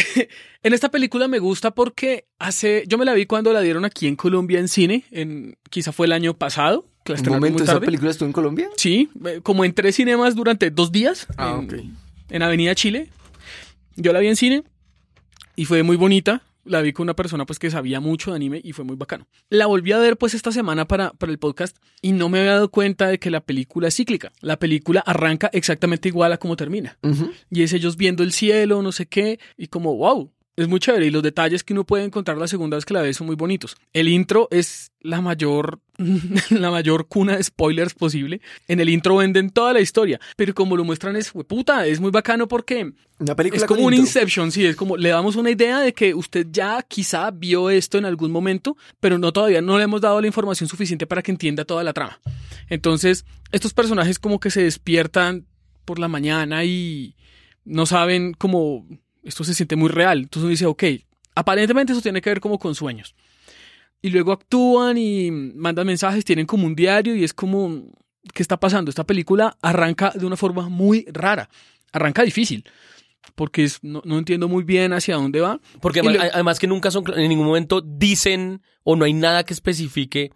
[SPEAKER 2] en esta película me gusta porque hace, yo me la vi cuando la dieron aquí en Colombia en cine, en, quizá fue el año pasado. Que la
[SPEAKER 1] Un
[SPEAKER 2] estrenaron
[SPEAKER 1] momento,
[SPEAKER 2] muy
[SPEAKER 1] ¿esa
[SPEAKER 2] tarde.
[SPEAKER 1] película estuvo en Colombia?
[SPEAKER 2] Sí, eh, como en tres cinemas durante dos días.
[SPEAKER 1] Ah,
[SPEAKER 2] en,
[SPEAKER 1] ok.
[SPEAKER 2] en Avenida Chile. Yo la vi en cine y fue muy bonita. La vi con una persona pues que sabía mucho de anime y fue muy bacano. La volví a ver pues esta semana para, para el podcast y no me había dado cuenta de que la película es cíclica. La película arranca exactamente igual a como termina.
[SPEAKER 1] Ujú.
[SPEAKER 2] Y es ellos viendo el cielo, no sé qué, y como wow. Es muy chévere y los detalles que uno puede encontrar la segunda vez que la ve son muy bonitos. El intro es la mayor, la mayor cuna de spoilers posible. En el intro venden toda la historia, pero como lo muestran es, puta, es muy bacano porque
[SPEAKER 1] Una película
[SPEAKER 2] es como
[SPEAKER 1] con
[SPEAKER 2] un
[SPEAKER 1] intro.
[SPEAKER 2] Inception, sí, es como le damos una idea de que usted ya quizá vio esto en algún momento, pero no todavía no le hemos dado la información suficiente para que entienda toda la trama. Entonces, estos personajes como que se despiertan por la mañana y no saben cómo esto se siente muy real. Entonces uno dice, ok, aparentemente eso tiene que ver como con sueños. Y luego actúan y mandan mensajes, tienen como un diario y es como, ¿qué está pasando? Esta película arranca de una forma muy rara, arranca difícil, porque es- no, no entiendo muy bien hacia dónde va.
[SPEAKER 3] Porque
[SPEAKER 2] Y
[SPEAKER 3] además,
[SPEAKER 2] le-
[SPEAKER 3] además que nunca son, cl- en ningún momento dicen o no hay nada que especifique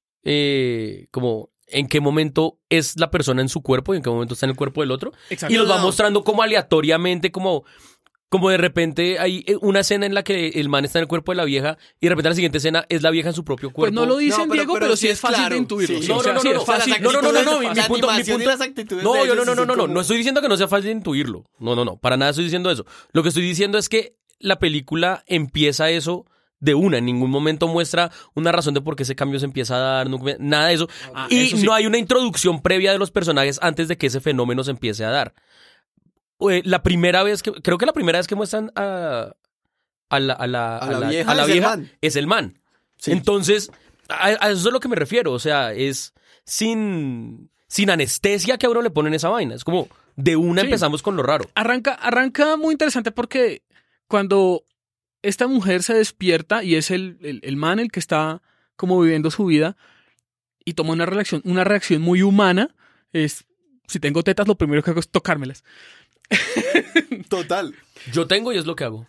[SPEAKER 3] eh, como en qué momento es la persona en su cuerpo y en qué momento está en el cuerpo del otro.
[SPEAKER 2] Exacto.
[SPEAKER 3] Y los va
[SPEAKER 1] No.
[SPEAKER 3] mostrando como aleatoriamente, como, como de repente hay una escena en la que el man está en el cuerpo de la vieja y de repente la siguiente escena es la vieja en su propio
[SPEAKER 2] Pues
[SPEAKER 3] cuerpo.
[SPEAKER 2] no lo dicen,
[SPEAKER 1] No, pero-
[SPEAKER 2] Diego, pero,
[SPEAKER 1] pero
[SPEAKER 2] sí
[SPEAKER 1] sí
[SPEAKER 2] es fácil
[SPEAKER 1] claro,
[SPEAKER 2] de intuirlo.
[SPEAKER 1] sí.
[SPEAKER 2] Sí,
[SPEAKER 3] No,
[SPEAKER 2] o sea,
[SPEAKER 3] no, no,
[SPEAKER 2] sí
[SPEAKER 3] no,
[SPEAKER 2] es
[SPEAKER 3] no,
[SPEAKER 2] fácil.
[SPEAKER 3] no, no, no, no, no, mi-
[SPEAKER 1] La
[SPEAKER 3] mi punto- mi
[SPEAKER 1] animación y
[SPEAKER 3] punto-
[SPEAKER 1] las actitudes
[SPEAKER 3] No,
[SPEAKER 1] de
[SPEAKER 3] yo
[SPEAKER 1] ellos
[SPEAKER 3] no, no,
[SPEAKER 1] sí
[SPEAKER 3] no,
[SPEAKER 1] son
[SPEAKER 3] no, no,
[SPEAKER 1] como-
[SPEAKER 3] no estoy diciendo que no sea fácil de intuirlo. No, no, no, para nada estoy diciendo eso. Lo que estoy diciendo es que la película empieza eso de una, en ningún momento muestra una razón de por qué ese cambio se empieza a dar, no- nada de eso.
[SPEAKER 2] Ah,
[SPEAKER 3] y
[SPEAKER 2] eso sí.
[SPEAKER 3] no hay una introducción previa de los personajes antes de que ese fenómeno se empiece a dar. Eh, La primera vez que, creo que la primera vez que muestran a, a la, a la,
[SPEAKER 1] A la vieja
[SPEAKER 3] a la
[SPEAKER 1] es el
[SPEAKER 3] vieja
[SPEAKER 1] man.
[SPEAKER 3] es el man.
[SPEAKER 1] Sí.
[SPEAKER 3] Entonces, a, a eso es a lo que me refiero. O sea, es sin, sin anestesia que a uno le ponen esa vaina. Es como, de una
[SPEAKER 2] Sí.
[SPEAKER 3] empezamos con lo raro.
[SPEAKER 2] Arranca, arranca muy interesante porque cuando esta mujer se despierta y es el, el, el man el que está como viviendo su vida y toma una reacción, una reacción muy humana, es, si tengo tetas, lo primero que hago es tocármelas.
[SPEAKER 1] Total.
[SPEAKER 3] Yo tengo y es lo que hago.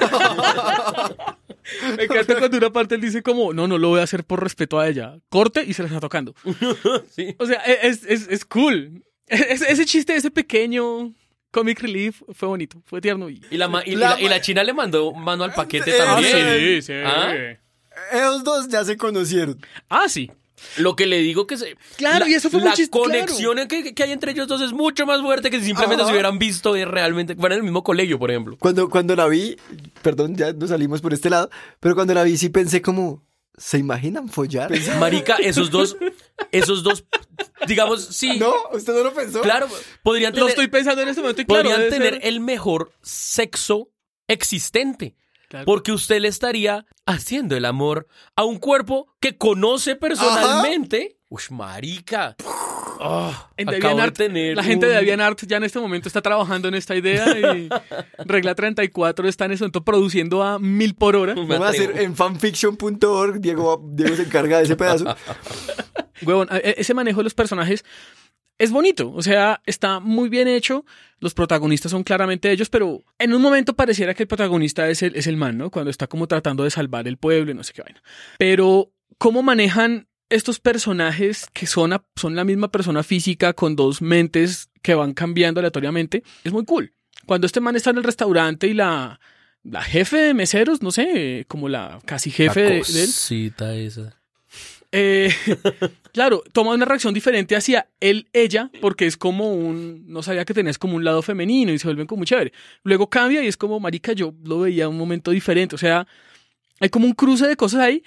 [SPEAKER 2] Me encanta cuando una parte él dice como, no, no lo voy a hacer por respeto a ella. Corte y se la está tocando.
[SPEAKER 3] Sí.
[SPEAKER 2] O sea, es, es, es cool. Es- ese chiste, ese pequeño comic relief fue bonito, fue tierno. Y...
[SPEAKER 3] Y la, ma- y, y
[SPEAKER 1] La
[SPEAKER 3] la, y la
[SPEAKER 1] ma-
[SPEAKER 3] china le mandó mano al paquete
[SPEAKER 1] Eh,
[SPEAKER 3] también.
[SPEAKER 2] sí, sí.
[SPEAKER 3] ¿Ah?
[SPEAKER 1] Ellos dos ya se conocieron.
[SPEAKER 2] Ah, sí.
[SPEAKER 3] Lo que le digo que se...
[SPEAKER 2] Claro,
[SPEAKER 3] la,
[SPEAKER 2] y eso fue muy
[SPEAKER 3] La
[SPEAKER 2] chis-
[SPEAKER 3] conexión que, que hay entre ellos dos es mucho más fuerte que si simplemente
[SPEAKER 1] Ajá.
[SPEAKER 3] se hubieran visto de realmente... Fueran en el mismo colegio, por ejemplo.
[SPEAKER 1] Cuando, cuando la vi, perdón, ya nos salimos por este lado, pero cuando la vi sí pensé como, ¿se imaginan follar?
[SPEAKER 3] Marica, esos dos... Esos dos... Digamos, sí...
[SPEAKER 1] ¿No? ¿Usted no lo pensó?
[SPEAKER 3] Claro, podrían
[SPEAKER 2] Lo
[SPEAKER 3] tener...
[SPEAKER 2] estoy pensando en este momento y claro,
[SPEAKER 3] podrían
[SPEAKER 2] debe
[SPEAKER 3] tener
[SPEAKER 2] ser-
[SPEAKER 3] el mejor sexo existente.
[SPEAKER 2] Claro.
[SPEAKER 3] Porque usted le estaría haciendo el amor a un cuerpo que conoce personalmente. Uy, marica. Ah,
[SPEAKER 2] En
[SPEAKER 3] acabo de
[SPEAKER 2] DeviantArt,
[SPEAKER 3] tener
[SPEAKER 2] la gente de
[SPEAKER 3] un-
[SPEAKER 2] DeviantArt ya en este momento está trabajando en esta idea y Regla treinta y cuatro está en ese momento produciendo a mil por hora.
[SPEAKER 3] Me
[SPEAKER 1] Vamos a hacer
[SPEAKER 3] atrevo.
[SPEAKER 1] en fanfiction punto org, Diego, Diego se encarga de ese pedazo.
[SPEAKER 2] Huevón, e- ese manejo de los personajes es bonito, o sea, está muy bien hecho, los protagonistas son claramente ellos, pero en un momento pareciera que el protagonista es el, es el man, ¿no? Cuando está como tratando de salvar el pueblo y no sé qué vaina. Pero, ¿cómo manejan estos personajes que son, a- son la misma persona física con dos mentes que van cambiando aleatoriamente? Es muy cool. Cuando este man está en el restaurante y la, la jefe de meseros, no sé, como la casi jefe
[SPEAKER 3] La
[SPEAKER 2] de, de él,
[SPEAKER 3] cosita esa.
[SPEAKER 2] eh, claro, toma una reacción diferente hacia él, ella, porque es como un, no sabía que tenías como un lado femenino y se vuelven como muy chévere. Luego cambia y es como, marica, yo lo veía un momento diferente, o sea, hay como un cruce de cosas ahí.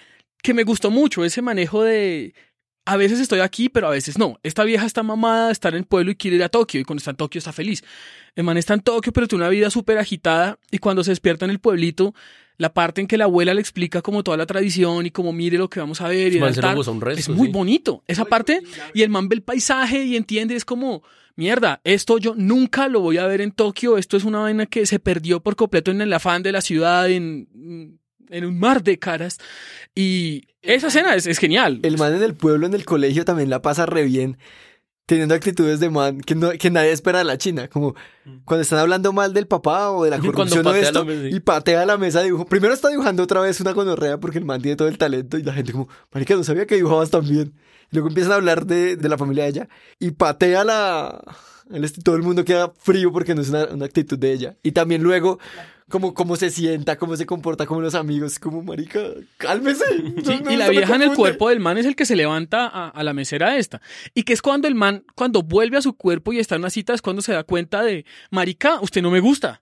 [SPEAKER 2] que me gustó mucho, ese manejo de... A veces estoy aquí, pero a veces no. Esta vieja está mamada de estar en el pueblo y quiere ir a Tokio. Y cuando está en Tokio está feliz. El man está en Tokio, pero tiene una vida súper agitada. Y cuando se despierta en el pueblito, la parte en que la abuela le explica como toda la tradición y como mire lo que vamos a ver. Y el
[SPEAKER 3] Man, se lo
[SPEAKER 2] altar,
[SPEAKER 3] goza un resto,
[SPEAKER 2] es muy
[SPEAKER 3] sí.
[SPEAKER 2] bonito. Esa parte, y el man ve el paisaje y entiende, es como... Mierda, esto yo nunca lo voy a ver en Tokio. Esto es una vaina que se perdió por completo en el afán de la ciudad, en... en un mar de caras, y esa escena es, es genial.
[SPEAKER 1] El man en el pueblo, en el colegio, también la pasa re bien, teniendo actitudes de man que, no, que nadie espera de la China, como cuando están hablando mal del papá o de la
[SPEAKER 3] Cuando
[SPEAKER 1] corrupción o
[SPEAKER 3] patea
[SPEAKER 1] esto,
[SPEAKER 3] la mesa, sí.
[SPEAKER 1] y patea la mesa de dibujo. Primero está dibujando otra vez una gonorrea porque el man tiene todo el talento y la gente como, marica, no sabía que dibujabas tan bien. Y luego empiezan a hablar de, de la familia de ella y patea la... El este, todo el mundo queda frío porque no es una, una actitud de ella. Y también luego, como cómo se sienta, cómo se comporta como los amigos, como marica, cálmese.
[SPEAKER 2] Sí,
[SPEAKER 1] No,
[SPEAKER 2] y
[SPEAKER 1] no
[SPEAKER 2] la
[SPEAKER 1] se me
[SPEAKER 2] vieja en el
[SPEAKER 1] confunde.
[SPEAKER 2] cuerpo del man es el que se levanta a, a la mesera esta. Y que es cuando el man, cuando vuelve a su cuerpo y está en una cita, es cuando se da cuenta de, marica, usted no me gusta.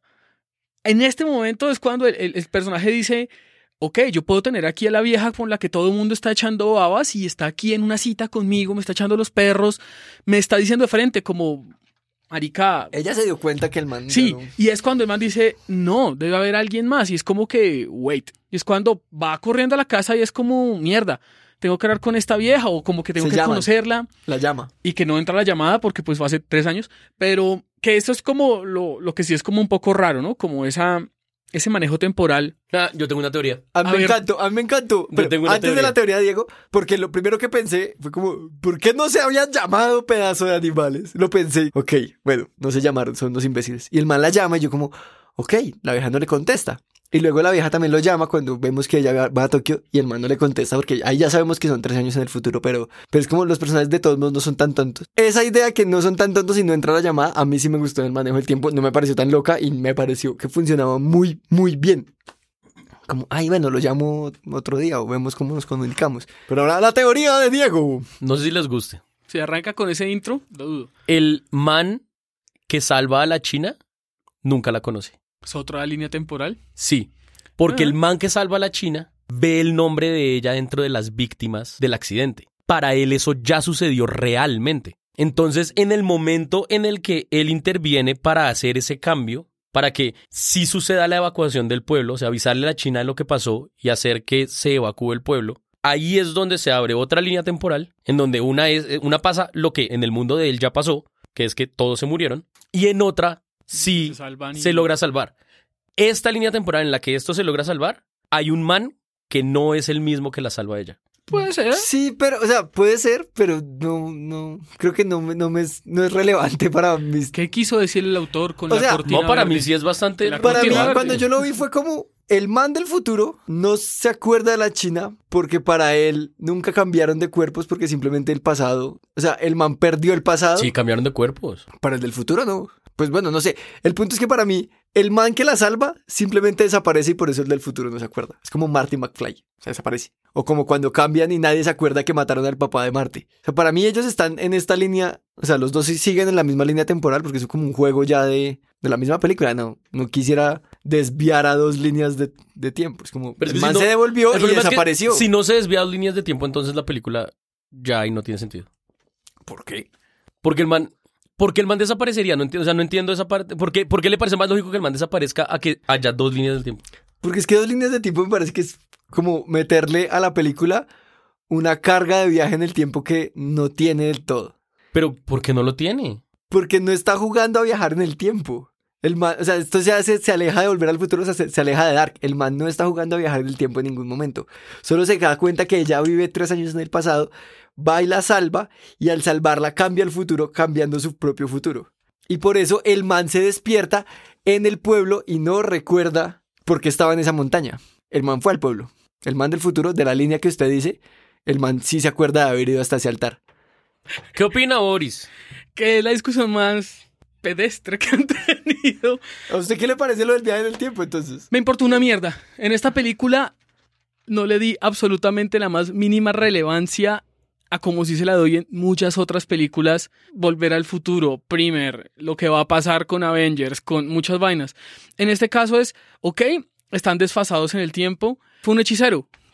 [SPEAKER 2] En este momento es cuando el, el, el personaje dice, ok, yo puedo tener aquí a la vieja con la que todo el mundo está echando babas y está aquí en una cita conmigo, me está echando los perros, me está diciendo de frente como... Marica,
[SPEAKER 1] Ella se dio cuenta que el man...
[SPEAKER 2] sí,
[SPEAKER 1] no-
[SPEAKER 2] y es cuando el man dice, no, debe haber alguien más, y es como que, wait, y es cuando va corriendo a la casa y es como, mierda, tengo que hablar con esta vieja, o como que tengo
[SPEAKER 1] Se
[SPEAKER 2] que
[SPEAKER 1] llaman.
[SPEAKER 2] conocerla,
[SPEAKER 1] La llama.
[SPEAKER 2] y que no entra la llamada porque pues fue hace tres años, pero que esto es como, lo, lo que sí es como un poco raro, ¿no? Como esa, ese manejo temporal.
[SPEAKER 3] Ah, yo tengo una teoría.
[SPEAKER 1] A mí
[SPEAKER 2] A
[SPEAKER 1] me
[SPEAKER 2] ver.
[SPEAKER 1] encantó, a mí me encantó.
[SPEAKER 3] Yo
[SPEAKER 1] Pero
[SPEAKER 3] tengo una
[SPEAKER 1] antes de
[SPEAKER 3] teoría.
[SPEAKER 1] la teoría, Diego, porque lo primero que pensé fue como, ¿por qué no se habían llamado pedazo de animales? Lo pensé. Ok, bueno, no se llamaron, son dos imbéciles. Y el man la llama y yo como, ok, la vieja no le contesta. Y luego la vieja también lo llama cuando vemos que ella va- va a Tokio y el man no le contesta porque ahí ya sabemos que son tres años en el futuro, pero, pero es como los personajes de todos modos no son tan tontos. Esa idea que no son tan tontos y no entra la llamada, a mí sí me gustó en el manejo del tiempo, no me pareció tan loca y me pareció que funcionaba muy, muy bien. Como, ay, bueno, lo llamo otro día o vemos cómo nos comunicamos. Pero ahora la teoría de Diego.
[SPEAKER 3] No sé si les guste.
[SPEAKER 2] Si arranca con ese intro, lo dudo.
[SPEAKER 3] El man que salva a la China nunca la conoce.
[SPEAKER 2] Es otra línea temporal.
[SPEAKER 3] Sí, porque
[SPEAKER 2] Ah.
[SPEAKER 3] el man que salva a la China ve el nombre de ella dentro de las víctimas del accidente. Para él eso ya sucedió realmente. Entonces, en el momento en el que él interviene para hacer ese cambio, para que sí suceda la evacuación del pueblo, o sea, avisarle a la China de lo que pasó y hacer que se evacúe el pueblo, ahí es donde se abre otra línea temporal, en donde una, es, una pasa lo que en el mundo de él ya pasó, que es que todos se murieron, y en otra sí
[SPEAKER 2] Se salvan y-
[SPEAKER 3] se logra salvar. Esta línea temporal en la que esto se logra salvar, hay un man que no es el mismo que la salva a ella.
[SPEAKER 2] Puede ser.
[SPEAKER 1] Sí, pero, o sea, puede ser, pero no, no, creo que no, me- no, me es, no es relevante para mis...
[SPEAKER 2] ¿Qué quiso decir el autor con
[SPEAKER 1] O
[SPEAKER 2] la
[SPEAKER 1] sea,
[SPEAKER 2] cortina
[SPEAKER 3] No, para
[SPEAKER 2] verde?
[SPEAKER 3] mí sí es bastante...
[SPEAKER 2] La
[SPEAKER 1] Para mí,
[SPEAKER 2] cortina verde.
[SPEAKER 1] cuando yo lo vi fue como, el man del futuro no se acuerda de la China porque para él nunca cambiaron de cuerpos porque simplemente el pasado, o sea, el man perdió el pasado.
[SPEAKER 3] Sí, cambiaron de cuerpos.
[SPEAKER 1] Para el del futuro no. Pues bueno, no sé. El punto es que para mí, el man que la salva simplemente desaparece y por eso el del futuro no se acuerda. Es como Marty McFly. O sea, desaparece. O como cuando cambian y nadie se acuerda que mataron al papá de Marty. O sea, para mí ellos están en esta línea. O sea, los dos sí siguen en la misma línea temporal porque es como un juego ya de, de la misma película. No, no quisiera desviar a dos líneas de, de tiempo. Es como
[SPEAKER 3] Pero es
[SPEAKER 1] el
[SPEAKER 3] que
[SPEAKER 1] man
[SPEAKER 3] si no-
[SPEAKER 1] se devolvió
[SPEAKER 3] El
[SPEAKER 1] y
[SPEAKER 3] problema es que
[SPEAKER 1] desapareció.
[SPEAKER 3] si no se desvían líneas de tiempo, entonces la película ya ahí no tiene sentido.
[SPEAKER 1] ¿Por qué?
[SPEAKER 3] Porque el man... ¿Por qué el man desaparecería? No entiendo, o sea, no entiendo esa parte. ¿Por qué, por qué le parece más lógico que el man desaparezca a que haya dos líneas del tiempo?
[SPEAKER 1] Porque es que dos líneas de tiempo me parece que es como meterle a la película una carga de viaje en el tiempo que no tiene del todo.
[SPEAKER 3] Pero, ¿por qué no lo tiene?
[SPEAKER 1] Porque no está jugando a viajar en el tiempo. El man, o sea, esto se hace, se aleja de volver al futuro, o sea, se, se aleja de Dark. El man no está jugando a viajar en el tiempo en ningún momento. Solo se da cuenta que ella vive tres años en el pasado, va y la salva, y al salvarla cambia el futuro, cambiando su propio futuro. Y por eso el man se despierta en el pueblo y no recuerda por qué estaba en esa montaña. El man fue al pueblo. El man del futuro, de la línea que usted dice, el man sí se acuerda de haber ido hasta ese altar.
[SPEAKER 3] ¿Qué opina Boris?
[SPEAKER 2] Que es la discusión más pedestre que han tenido.
[SPEAKER 1] ¿A usted qué le parece lo del viaje en el tiempo, entonces?
[SPEAKER 2] Me importó una mierda. En esta película no le di absolutamente la más mínima relevancia a como si se la doy en muchas otras películas. Volver al futuro, Primer, lo que va a pasar con Avengers, con muchas vainas. En este caso es, ok, están desfasados en el tiempo. Fue un hechicero.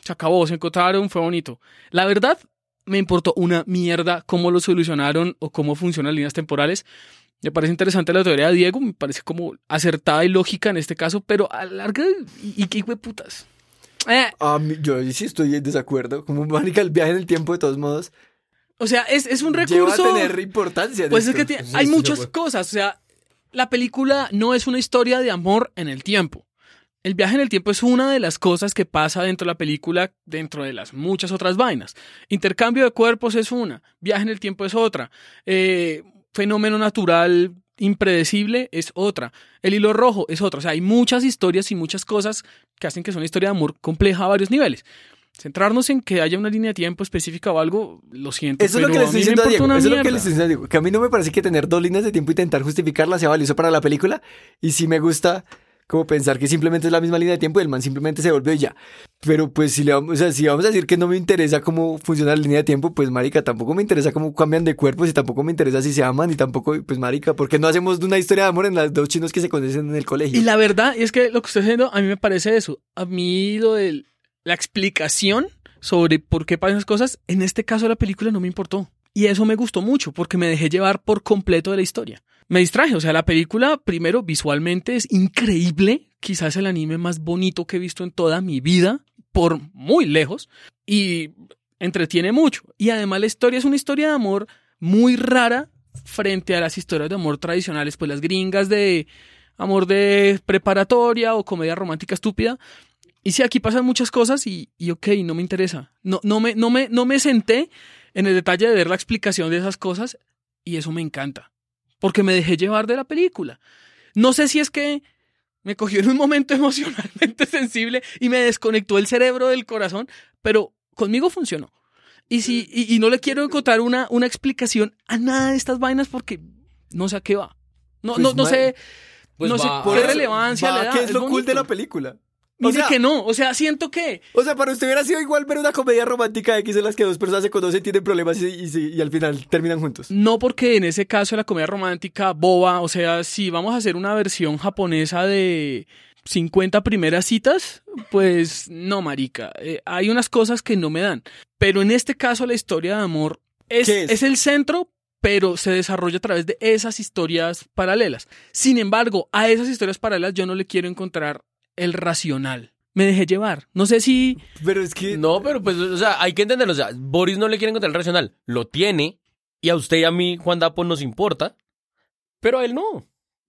[SPEAKER 2] Se acabó, se encontraron, fue bonito. La verdad, me importó una mierda cómo lo solucionaron o cómo funcionan las líneas temporales. Me parece interesante la teoría de Diego, me parece como acertada y lógica en este caso, pero a la larga, ¿y, y qué hijo de putas? Eh.
[SPEAKER 1] A mí, yo sí estoy en desacuerdo. Como marica, el viaje en el tiempo, de todos modos,
[SPEAKER 2] O sea, es, es un recurso...
[SPEAKER 1] lleva a tener importancia. en
[SPEAKER 2] Pues es
[SPEAKER 1] esto.
[SPEAKER 2] que tiene-
[SPEAKER 3] Sí,
[SPEAKER 2] hay
[SPEAKER 3] estoy de
[SPEAKER 2] muchas
[SPEAKER 3] acuerdo.
[SPEAKER 2] cosas. O sea, la película no es una historia de amor en el tiempo. El viaje en el tiempo es una de las cosas que pasa dentro de la película, dentro de las muchas otras vainas. Intercambio de cuerpos es una, viaje en el tiempo es otra, eh, fenómeno natural impredecible es otra, el hilo rojo es otra. O sea, hay muchas historias y muchas cosas que hacen que sea una historia de amor compleja a varios niveles. Centrarnos en que haya una línea de tiempo específica o algo, lo siento,
[SPEAKER 1] Eso es lo
[SPEAKER 2] pero
[SPEAKER 1] que le
[SPEAKER 2] a
[SPEAKER 1] estoy
[SPEAKER 2] mí me
[SPEAKER 1] diciendo a
[SPEAKER 2] importa
[SPEAKER 1] Diego.
[SPEAKER 2] una
[SPEAKER 1] Eso es lo que
[SPEAKER 2] mierda.
[SPEAKER 1] le estoy diciendo a Diego. Que a mí no me parece que tener dos líneas de tiempo e intentar justificarlas sea valioso para la película. Y sí me gusta como pensar que simplemente es la misma línea de tiempo y el man simplemente se volvió y ya. Pero pues si le vamos, o sea, si vamos a decir que no me interesa cómo funciona la línea de tiempo, pues marica, tampoco me interesa cómo cambian de cuerpos y tampoco me interesa si se aman y tampoco, pues marica, porque no hacemos una historia de amor en las dos chinos que se conocen en el colegio.
[SPEAKER 2] Y la verdad es que lo que estoy haciendo, a mí me parece eso. A mí lo de la explicación sobre por qué pasan esas cosas, en este caso de la película no me importó. Y eso me gustó mucho porque me dejé llevar por completo de la historia. Me distraje, o sea, la película, primero, visualmente es increíble. Quizás el anime más bonito que he visto en toda mi vida, por muy lejos. Y entretiene mucho. Y además la historia es una historia de amor muy rara frente a las historias de amor tradicionales, pues las gringas de amor de preparatoria o comedia romántica estúpida. Y sí, aquí pasan muchas cosas y, y ok, no me interesa. No, no, me, no, me, no me senté en el detalle de ver la explicación de esas cosas y eso me encanta. Porque me dejé llevar de la película. No sé si es que me cogió en un momento emocionalmente sensible y me desconectó el cerebro del corazón, pero conmigo funcionó. Y, si, y, y no le quiero encontrar una, una explicación a nada de estas vainas porque no sé a qué va. No,
[SPEAKER 1] Pues,
[SPEAKER 2] no, no
[SPEAKER 1] ma-
[SPEAKER 2] sé,
[SPEAKER 3] Pues
[SPEAKER 2] no
[SPEAKER 3] va-
[SPEAKER 2] sé
[SPEAKER 3] por
[SPEAKER 2] qué
[SPEAKER 3] eso,
[SPEAKER 2] relevancia
[SPEAKER 1] Va,
[SPEAKER 2] le da.
[SPEAKER 1] ¿qué es lo cool
[SPEAKER 2] bonito.
[SPEAKER 1] de la película? O
[SPEAKER 2] Mire
[SPEAKER 1] sea,
[SPEAKER 2] que no, o sea, siento que...
[SPEAKER 1] O sea, para usted hubiera sido igual ver una comedia romántica X en las que dos personas se conocen, tienen problemas y, y, y al final terminan juntos.
[SPEAKER 2] No, porque en ese caso la comedia romántica boba, o sea, si vamos a hacer una versión japonesa de cincuenta primeras citas, pues no, marica. Eh, hay unas cosas que no me dan. Pero en este caso la historia de amor es,
[SPEAKER 1] ¿Qué es?
[SPEAKER 2] es el centro, pero se desarrolla a través de esas historias paralelas. Sin embargo, a esas historias paralelas yo no le quiero encontrar el racional. Me dejé llevar. No sé si...
[SPEAKER 1] Pero es que...
[SPEAKER 3] No, pero pues, o sea, hay que entenderlo. O sea, Boris no le quiere encontrar el racional. Lo tiene. Y a usted y a mí, Juan Dapo, nos importa. Pero a él no.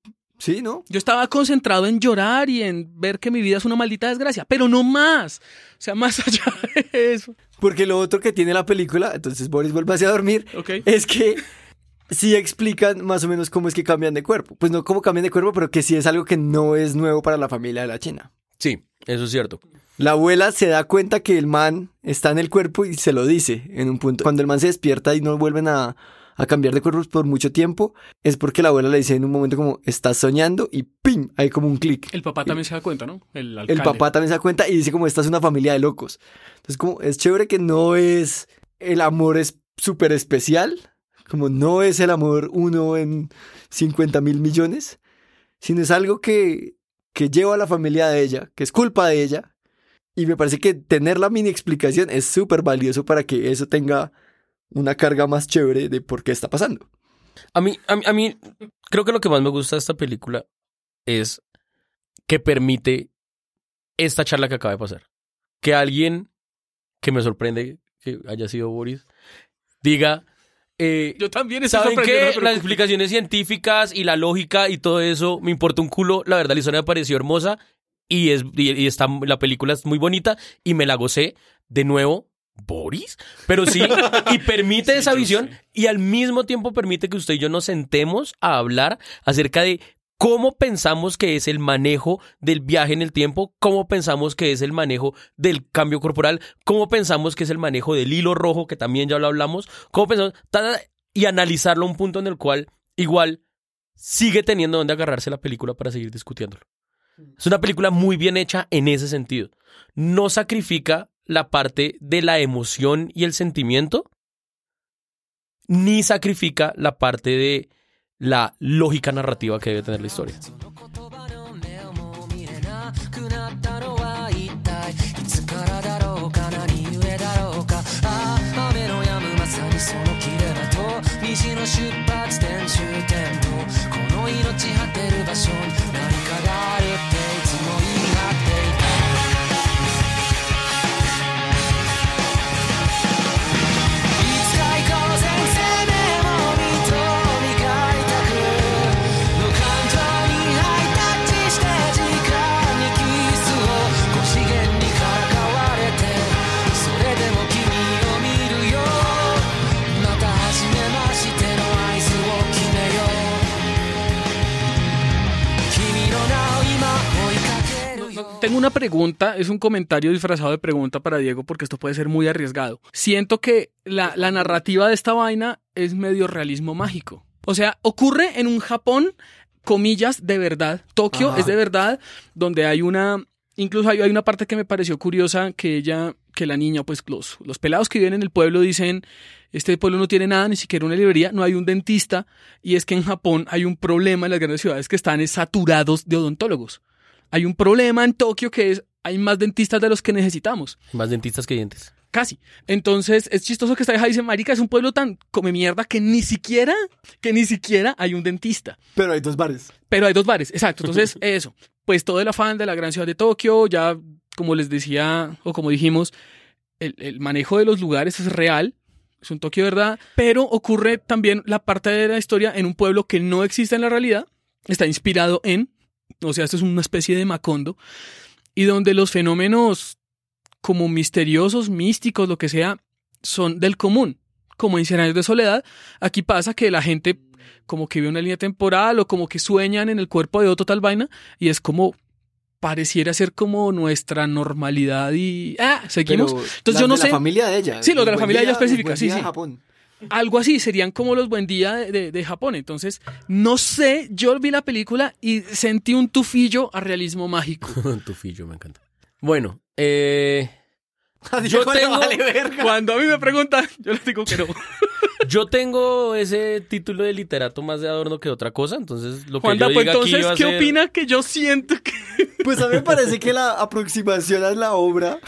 [SPEAKER 1] Sí, ¿no?
[SPEAKER 2] Yo estaba concentrado en llorar y en ver que mi vida es una maldita desgracia, pero no más. O sea, más allá de eso.
[SPEAKER 1] Porque lo otro que tiene la película, entonces Boris vuelve hacia a dormir,
[SPEAKER 2] Ok.
[SPEAKER 1] es que sí explican más o menos cómo es que cambian de cuerpo. Pues no cómo cambian de cuerpo, pero que sí es algo que no es nuevo para la familia de la China.
[SPEAKER 3] Sí, eso es cierto.
[SPEAKER 1] La abuela se da cuenta que el man está en el cuerpo y se lo dice en un punto. Cuando el man se despierta y no vuelven a, a cambiar de cuerpos por mucho tiempo, es porque la abuela le dice en un momento como, estás soñando y ¡pim! Hay como un clic.
[SPEAKER 2] El papá también se da cuenta, ¿no? El,
[SPEAKER 1] El
[SPEAKER 2] alcalde.
[SPEAKER 1] papá también se da cuenta y dice como, esta es una familia de locos. Entonces como, es chévere que no es, el amor es súper especial, como no es el amor uno en cincuenta mil millones, sino es algo que, que lleva a la familia de ella, que es culpa de ella. Y me parece que tener la mini explicación es súper valioso para que eso tenga una carga más chévere de por qué está pasando.
[SPEAKER 3] A mí, a mí, a mí, creo que lo que más me gusta de esta película es que permite esta charla que acaba de pasar. Que alguien, que me sorprende que haya sido Boris, diga... Eh,
[SPEAKER 2] Yo también estoy
[SPEAKER 3] ¿Saben
[SPEAKER 2] sorprendido, no
[SPEAKER 3] qué?
[SPEAKER 2] te
[SPEAKER 3] Las
[SPEAKER 2] preocupes.
[SPEAKER 3] explicaciones científicas y la lógica y todo eso me importa un culo. La verdad, la historia me pareció hermosa y, es, y, y está, la película es muy bonita y me la gocé. De nuevo, Boris. Pero sí, y permite esa visión y al mismo tiempo permite que usted y yo nos sentemos a hablar acerca de cómo pensamos que es el manejo del viaje en el tiempo, cómo pensamos que es el manejo del cambio corporal, cómo pensamos que es el manejo del hilo rojo, que también ya lo hablamos, cómo pensamos, ta, y analizarlo a un punto en el cual igual sigue teniendo donde agarrarse la película para seguir discutiéndolo. Es una película muy bien hecha en ese sentido. No sacrifica la parte de la emoción y el sentimiento, ni sacrifica la parte de la lógica narrativa que debe tener la historia.
[SPEAKER 6] その言葉の目をも見れなくなったのは一体いつからだろうかな
[SPEAKER 2] tengo una pregunta, es un comentario disfrazado de pregunta para Diego porque esto puede ser muy arriesgado. Siento que la, la narrativa de esta vaina es medio realismo mágico. O sea, ocurre en un Japón, comillas, de verdad. Tokio
[SPEAKER 1] Ajá.
[SPEAKER 2] es de verdad, donde hay una... Incluso hay, hay una parte que me pareció curiosa, que ella, que la niña, pues los, los pelados que viven en el pueblo dicen, este pueblo no tiene nada, ni siquiera una librería, no hay un dentista, y es que en Japón hay un problema en las grandes ciudades que están saturados de odontólogos. Hay un problema en Tokio que es, hay más dentistas de los que necesitamos.
[SPEAKER 3] Más dentistas que dientes.
[SPEAKER 2] Casi. Entonces, es chistoso que esta vieja dice, marica, es un pueblo tan come mierda que ni siquiera, que ni siquiera hay un dentista.
[SPEAKER 1] Pero hay dos bares.
[SPEAKER 2] Pero hay dos bares, exacto. Entonces, eso. Pues todo el afán de la gran ciudad de Tokio, ya como les decía, o como dijimos, el, el manejo de los lugares es real, es un Tokio de verdad, pero ocurre también la parte de la historia en un pueblo que no existe en la realidad, está inspirado en, o sea, esto es una especie de Macondo, y donde los fenómenos como misteriosos, místicos, lo que sea, son del común, como en Cien años de soledad. Aquí pasa que la gente como que ve una línea temporal o como que sueñan en el cuerpo de otro tal vaina y es como pareciera ser como nuestra normalidad y ah, seguimos.
[SPEAKER 1] Pero
[SPEAKER 2] Entonces
[SPEAKER 1] las
[SPEAKER 2] yo no
[SPEAKER 1] de
[SPEAKER 2] sé.
[SPEAKER 1] la familia de ella.
[SPEAKER 2] Sí, los de la
[SPEAKER 1] Buen
[SPEAKER 2] familia de ella
[SPEAKER 1] día-
[SPEAKER 2] específica,
[SPEAKER 1] Buen
[SPEAKER 2] sí,
[SPEAKER 1] día
[SPEAKER 2] sí.
[SPEAKER 1] Japón.
[SPEAKER 2] Algo así, serían como los buen día de, de, de Japón. Entonces, no sé, yo vi la película y sentí un tufillo a realismo mágico.
[SPEAKER 3] Tu fillo, me encanta. Bueno, eh...
[SPEAKER 1] Así
[SPEAKER 3] Yo
[SPEAKER 1] que cuando
[SPEAKER 3] tengo-
[SPEAKER 1] vale verga.
[SPEAKER 2] Cuando a mí me preguntan, yo les digo que no.
[SPEAKER 3] Yo tengo ese título de literato más de adorno que otra cosa, entonces lo que
[SPEAKER 2] Juanda,
[SPEAKER 3] yo
[SPEAKER 2] pues
[SPEAKER 3] diga aquí
[SPEAKER 2] entonces,
[SPEAKER 3] va a
[SPEAKER 2] ¿qué
[SPEAKER 3] ser-
[SPEAKER 2] opina que yo siento que...
[SPEAKER 1] Pues a mí me parece que la aproximación a la obra.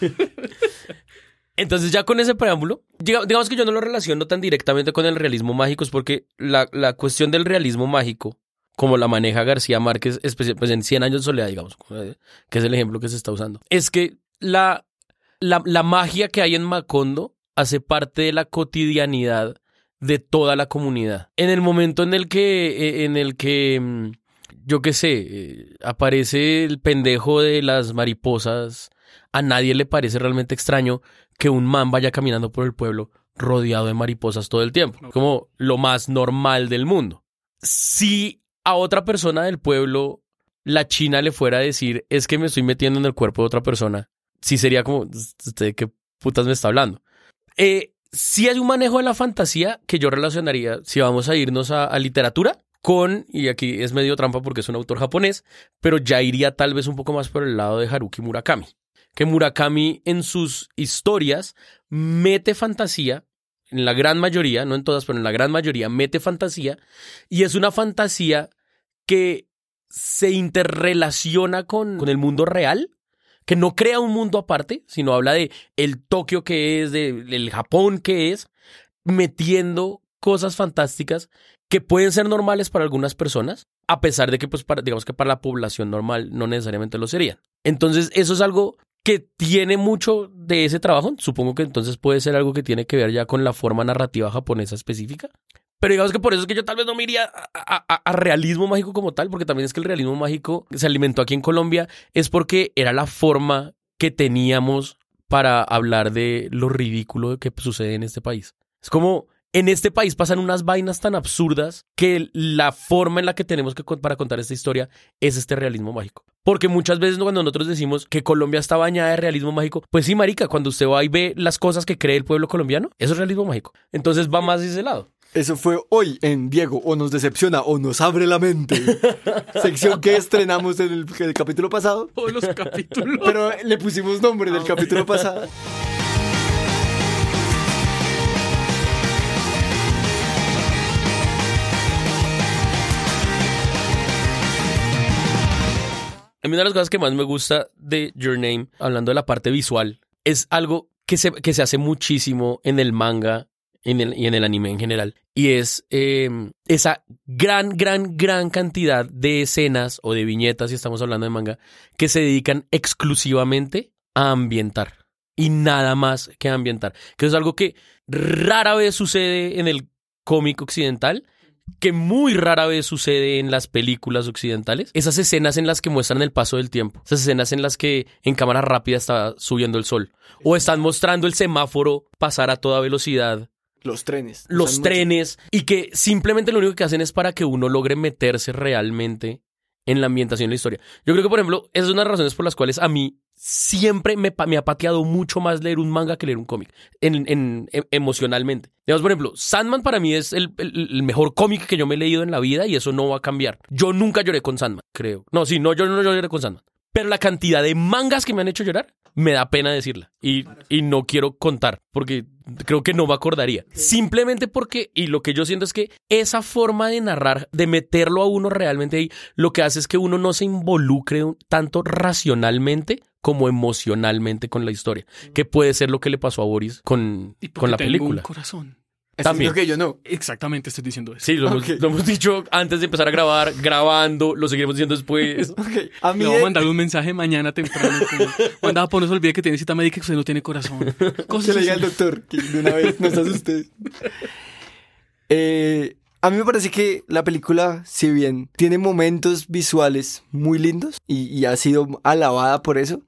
[SPEAKER 3] Entonces ya con ese preámbulo, diga- digamos que yo no lo relaciono tan directamente con el realismo mágico, es porque la, la cuestión del realismo mágico, como la maneja García Márquez, espe- pues en Cien años de soledad, digamos, que es el ejemplo que se está usando, es que la, la, la magia que hay en Macondo hace parte de la cotidianidad de toda la comunidad. En el momento en el que, eh, en el que mm, yo qué sé, eh, aparece el pendejo de las mariposas, a nadie le parece realmente extraño que un man vaya caminando por el pueblo rodeado de mariposas todo el tiempo. Como lo más normal del mundo. Si a otra persona del pueblo la China le fuera a decir, es que me estoy metiendo en el cuerpo de otra persona, sí sería como, ¿usted qué putas me está hablando? Eh, sí hay un manejo de la fantasía que yo relacionaría, si vamos a irnos a, a literatura, con, y aquí es medio trampa porque es un autor japonés, pero ya iría tal vez un poco más por el lado de Haruki Murakami. Que Murakami en sus historias mete fantasía, en la gran mayoría, no en todas, pero en la gran mayoría mete fantasía, y es una fantasía que se interrelaciona con, con el mundo real, que no crea un mundo aparte, sino habla de el Tokio que es, de el Japón que es, metiendo cosas fantásticas que pueden ser normales para algunas personas, a pesar de que, pues, para, digamos que para la población normal no necesariamente lo serían. Entonces, eso es algo que tiene mucho de ese trabajo. Supongo que entonces puede ser algo que tiene que ver ya con la forma narrativa japonesa específica. Pero digamos que por eso es que yo tal vez no me iría a, a, a realismo mágico como tal, porque también es que el realismo mágico se alimentó aquí en Colombia, es porque era la forma que teníamos para hablar de lo ridículo que sucede en este país. Es como, en este país pasan unas vainas tan absurdas que la forma en la que tenemos que para contar esta historia es este realismo mágico. Porque muchas veces cuando nosotros decimos que Colombia está bañada de realismo mágico, pues sí, marica, cuando usted va y ve las cosas que cree el pueblo colombiano, eso es realismo mágico. Entonces va más de ese lado.
[SPEAKER 1] Eso fue hoy en Diego, o nos decepciona o nos abre la mente. Sección que estrenamos en el, el capítulo pasado.
[SPEAKER 2] Todos los capítulos.
[SPEAKER 1] Pero le pusimos nombre del capítulo pasado.
[SPEAKER 3] A mí una de las cosas que más me gusta de Your Name, hablando de la parte visual, es algo que se, que se hace muchísimo en el manga en el, y en el anime en general. Y es eh, esa gran, gran, gran cantidad de escenas o de viñetas, si estamos hablando de manga, que se dedican exclusivamente a ambientar. Y nada más que a ambientar. Que es algo que rara vez sucede en el cómic occidental, que muy rara vez sucede en las películas occidentales. Esas escenas en las que muestran el paso del tiempo. Esas escenas en las que en cámara rápida está subiendo el sol. O están mostrando el semáforo pasar a toda velocidad.
[SPEAKER 1] Los trenes.
[SPEAKER 3] Los
[SPEAKER 1] Usan
[SPEAKER 3] trenes. Y que simplemente lo único que hacen es para que uno logre meterse realmente en la ambientación de la historia. Yo creo que, por ejemplo, esa es una de las razones por las cuales a mí siempre me, me ha pateado mucho más leer un manga que leer un cómic, en, en, en, emocionalmente. Digamos, por ejemplo, Sandman para mí es el, el, el mejor cómic que yo me he leído en la vida y eso no va a cambiar. Yo nunca lloré con Sandman, creo. No, sí, no, yo no lloré con Sandman. Pero la cantidad de mangas que me han hecho llorar, me da pena decirla. Y, y no quiero contar, porque creo que no me acordaría. Simplemente porque, y lo que yo siento es que esa forma de narrar, de meterlo a uno realmente ahí, lo que hace es que uno no se involucre tanto racionalmente como emocionalmente con la historia. Que puede ser lo que le pasó a Boris con, con la
[SPEAKER 2] tengo
[SPEAKER 3] película.
[SPEAKER 2] Un corazón.
[SPEAKER 1] También. Que yo no.
[SPEAKER 2] Exactamente, estoy diciendo eso.
[SPEAKER 3] Sí, lo, okay. hemos, lo hemos dicho antes de empezar a grabar, grabando, lo seguiremos diciendo después.
[SPEAKER 1] Okay. A mí
[SPEAKER 2] le voy
[SPEAKER 1] de...
[SPEAKER 2] a mandar un mensaje mañana temprano. Manda, por no se olvide que tiene cita médica y que usted no tiene corazón.
[SPEAKER 1] Cosas que le diga al doctor, que de una vez no se asuste. Eh, a mí me parece que la película, si bien tiene momentos visuales muy lindos y, y ha sido alabada por eso,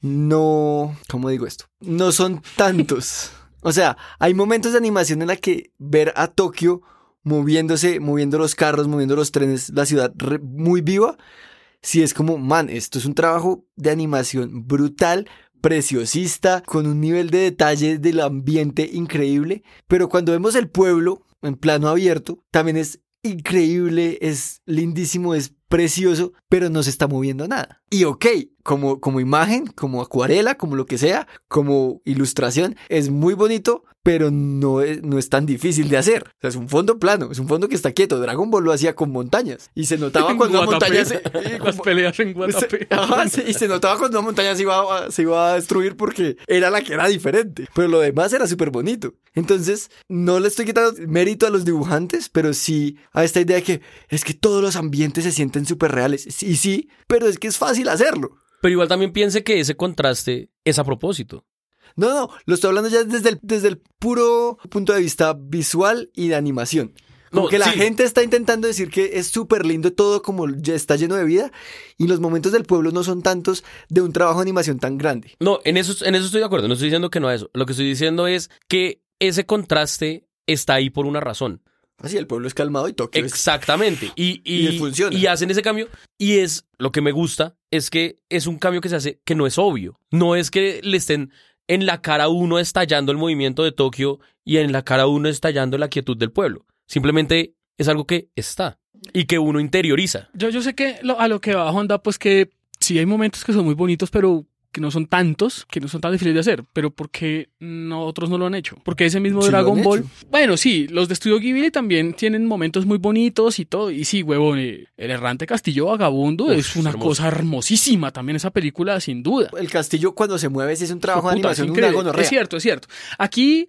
[SPEAKER 1] no... ¿Cómo digo esto? No son tantos... O sea, hay momentos de animación en la que ver a Tokio moviéndose, moviendo los carros, moviendo los trenes, la ciudad re, muy viva, sí es como, man, esto es un trabajo de animación brutal, preciosista, con un nivel de detalle del ambiente increíble, pero cuando vemos el pueblo en plano abierto, también es increíble, es lindísimo, es precioso, pero no se está moviendo nada. Y ok, como, como imagen, como acuarela, como lo que sea, como ilustración, es muy bonito, pero no es, no es tan difícil de hacer. O sea, es un fondo plano, es un fondo que está quieto. Dragon Ball lo hacía con montañas. Y se notaba cuando una montaña se...
[SPEAKER 2] Eh, Las como, peleas en Guatapé.
[SPEAKER 1] Se, ajá, sí, y se notaba cuando una montaña se iba, a, se iba a destruir porque era la que era diferente. Pero lo demás era súper bonito. Entonces, no le estoy quitando mérito a los dibujantes, pero sí a esta idea de que es que todos los ambientes se sienten súper reales. Y sí, pero es que es fácil hacerlo.
[SPEAKER 3] Pero igual también piense que ese contraste es a propósito.
[SPEAKER 1] No, no, lo estoy hablando ya desde el, desde el puro punto de vista visual y de animación. Como no, que la sí. gente está intentando decir que es súper lindo todo, como ya está lleno de vida, y los momentos del pueblo no son tantos de un trabajo de animación tan grande.
[SPEAKER 3] No, en eso, en eso estoy de acuerdo, no estoy diciendo que no a eso. Lo que estoy diciendo es que ese contraste está ahí por una razón.
[SPEAKER 1] Así, el pueblo es calmado y Tokio
[SPEAKER 3] Exactamente.
[SPEAKER 1] Es...
[SPEAKER 3] Y, y,
[SPEAKER 1] y, funciona.
[SPEAKER 3] y hacen ese cambio. Y es lo que me gusta, es que es un cambio que se hace que no es obvio. No es que le estén en la cara a uno estallando el movimiento de Tokio y en la cara a uno estallando la quietud del pueblo. Simplemente es algo que está y que uno interioriza.
[SPEAKER 2] Yo, yo sé que lo, a lo que va Honda, pues que sí hay momentos que son muy bonitos, pero que no son tantos, que no son tan difíciles de hacer, pero porque no, otros no lo han hecho. Porque ese mismo
[SPEAKER 1] sí
[SPEAKER 2] Dragon Ball, bueno, sí, los de Estudio Ghibli también tienen momentos muy bonitos y todo, y sí, huevón, eh, El Errante Castillo Vagabundo Uf, es una hermoso. cosa hermosísima también esa película, sin duda.
[SPEAKER 1] El castillo cuando se mueve sí es un trabajo
[SPEAKER 2] Puta,
[SPEAKER 1] de animación,
[SPEAKER 2] es
[SPEAKER 1] una gonorrea.
[SPEAKER 2] Es cierto, es cierto. Aquí,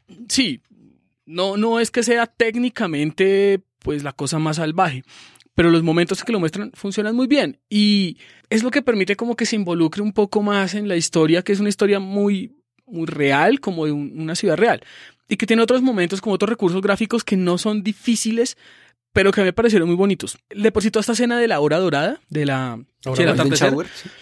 [SPEAKER 2] sí, no, no es que sea técnicamente pues la cosa más salvaje, pero los momentos que lo muestran funcionan muy bien y es lo que permite como que se involucre un poco más en la historia, que es una historia muy, muy real, como de un, una ciudad real, y que tiene otros momentos como otros recursos gráficos que no son difíciles, pero que a mí me parecieron muy bonitos. De por sí toda esta escena de la hora dorada, de la...
[SPEAKER 1] Sí, el atardecer.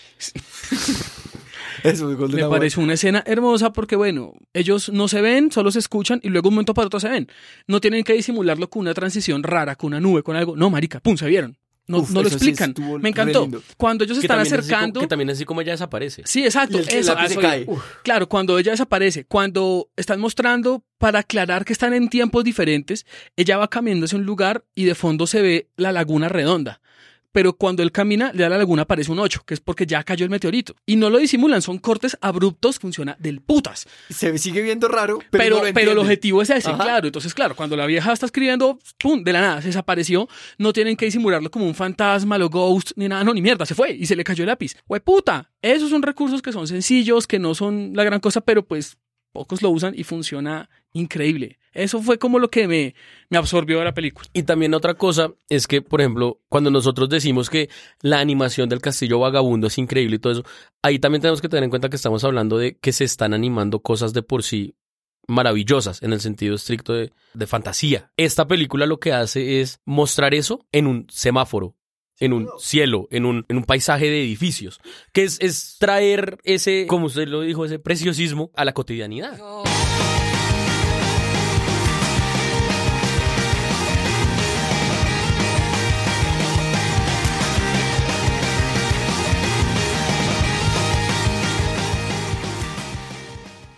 [SPEAKER 1] Eso,
[SPEAKER 2] me parece una escena hermosa porque, bueno, ellos no se ven, solo se escuchan y luego de un momento para otro se ven. No tienen que disimularlo con una transición rara, con una nube, con algo. No, marica, pum, se vieron. No, Uf, no lo explican. Sí me encantó. Cuando ellos se están acercando...
[SPEAKER 3] Como, que también es así como ella desaparece.
[SPEAKER 2] Sí, exacto.
[SPEAKER 1] Y el, eso, el se cae.
[SPEAKER 2] Claro, cuando ella desaparece, cuando están mostrando para aclarar que están en tiempos diferentes, ella va caminando hacia un lugar y de fondo se ve la laguna redonda. Pero cuando él camina, ya la laguna parece un ocho, que es porque ya cayó el meteorito. Y no lo disimulan, son cortes abruptos, funciona del putas.
[SPEAKER 1] Se sigue viendo raro, pero
[SPEAKER 2] Pero,
[SPEAKER 1] no lo
[SPEAKER 2] pero el objetivo es ese,
[SPEAKER 1] Ajá.
[SPEAKER 2] claro. Entonces, claro, cuando la vieja está escribiendo, pum, de la nada, se desapareció, no tienen que disimularlo como un fantasma, lo ghost, ni nada, no, ni mierda, se fue y se le cayó el lápiz. ¡Hue puta! Esos son recursos que son sencillos, que no son la gran cosa, pero pues pocos lo usan y funciona increíble. Eso fue como lo que me, me absorbió de la película.
[SPEAKER 3] Y también otra cosa es que, por ejemplo, cuando nosotros decimos que la animación del Castillo Vagabundo es increíble y todo eso, ahí también tenemos que tener en cuenta que estamos hablando de que se están animando cosas de por sí maravillosas en el sentido estricto de, de fantasía. Esta película lo que hace es mostrar eso en un semáforo, en un cielo, en un, en un paisaje de edificios, que es, es traer ese, como usted lo dijo, ese preciosismo a la cotidianidad.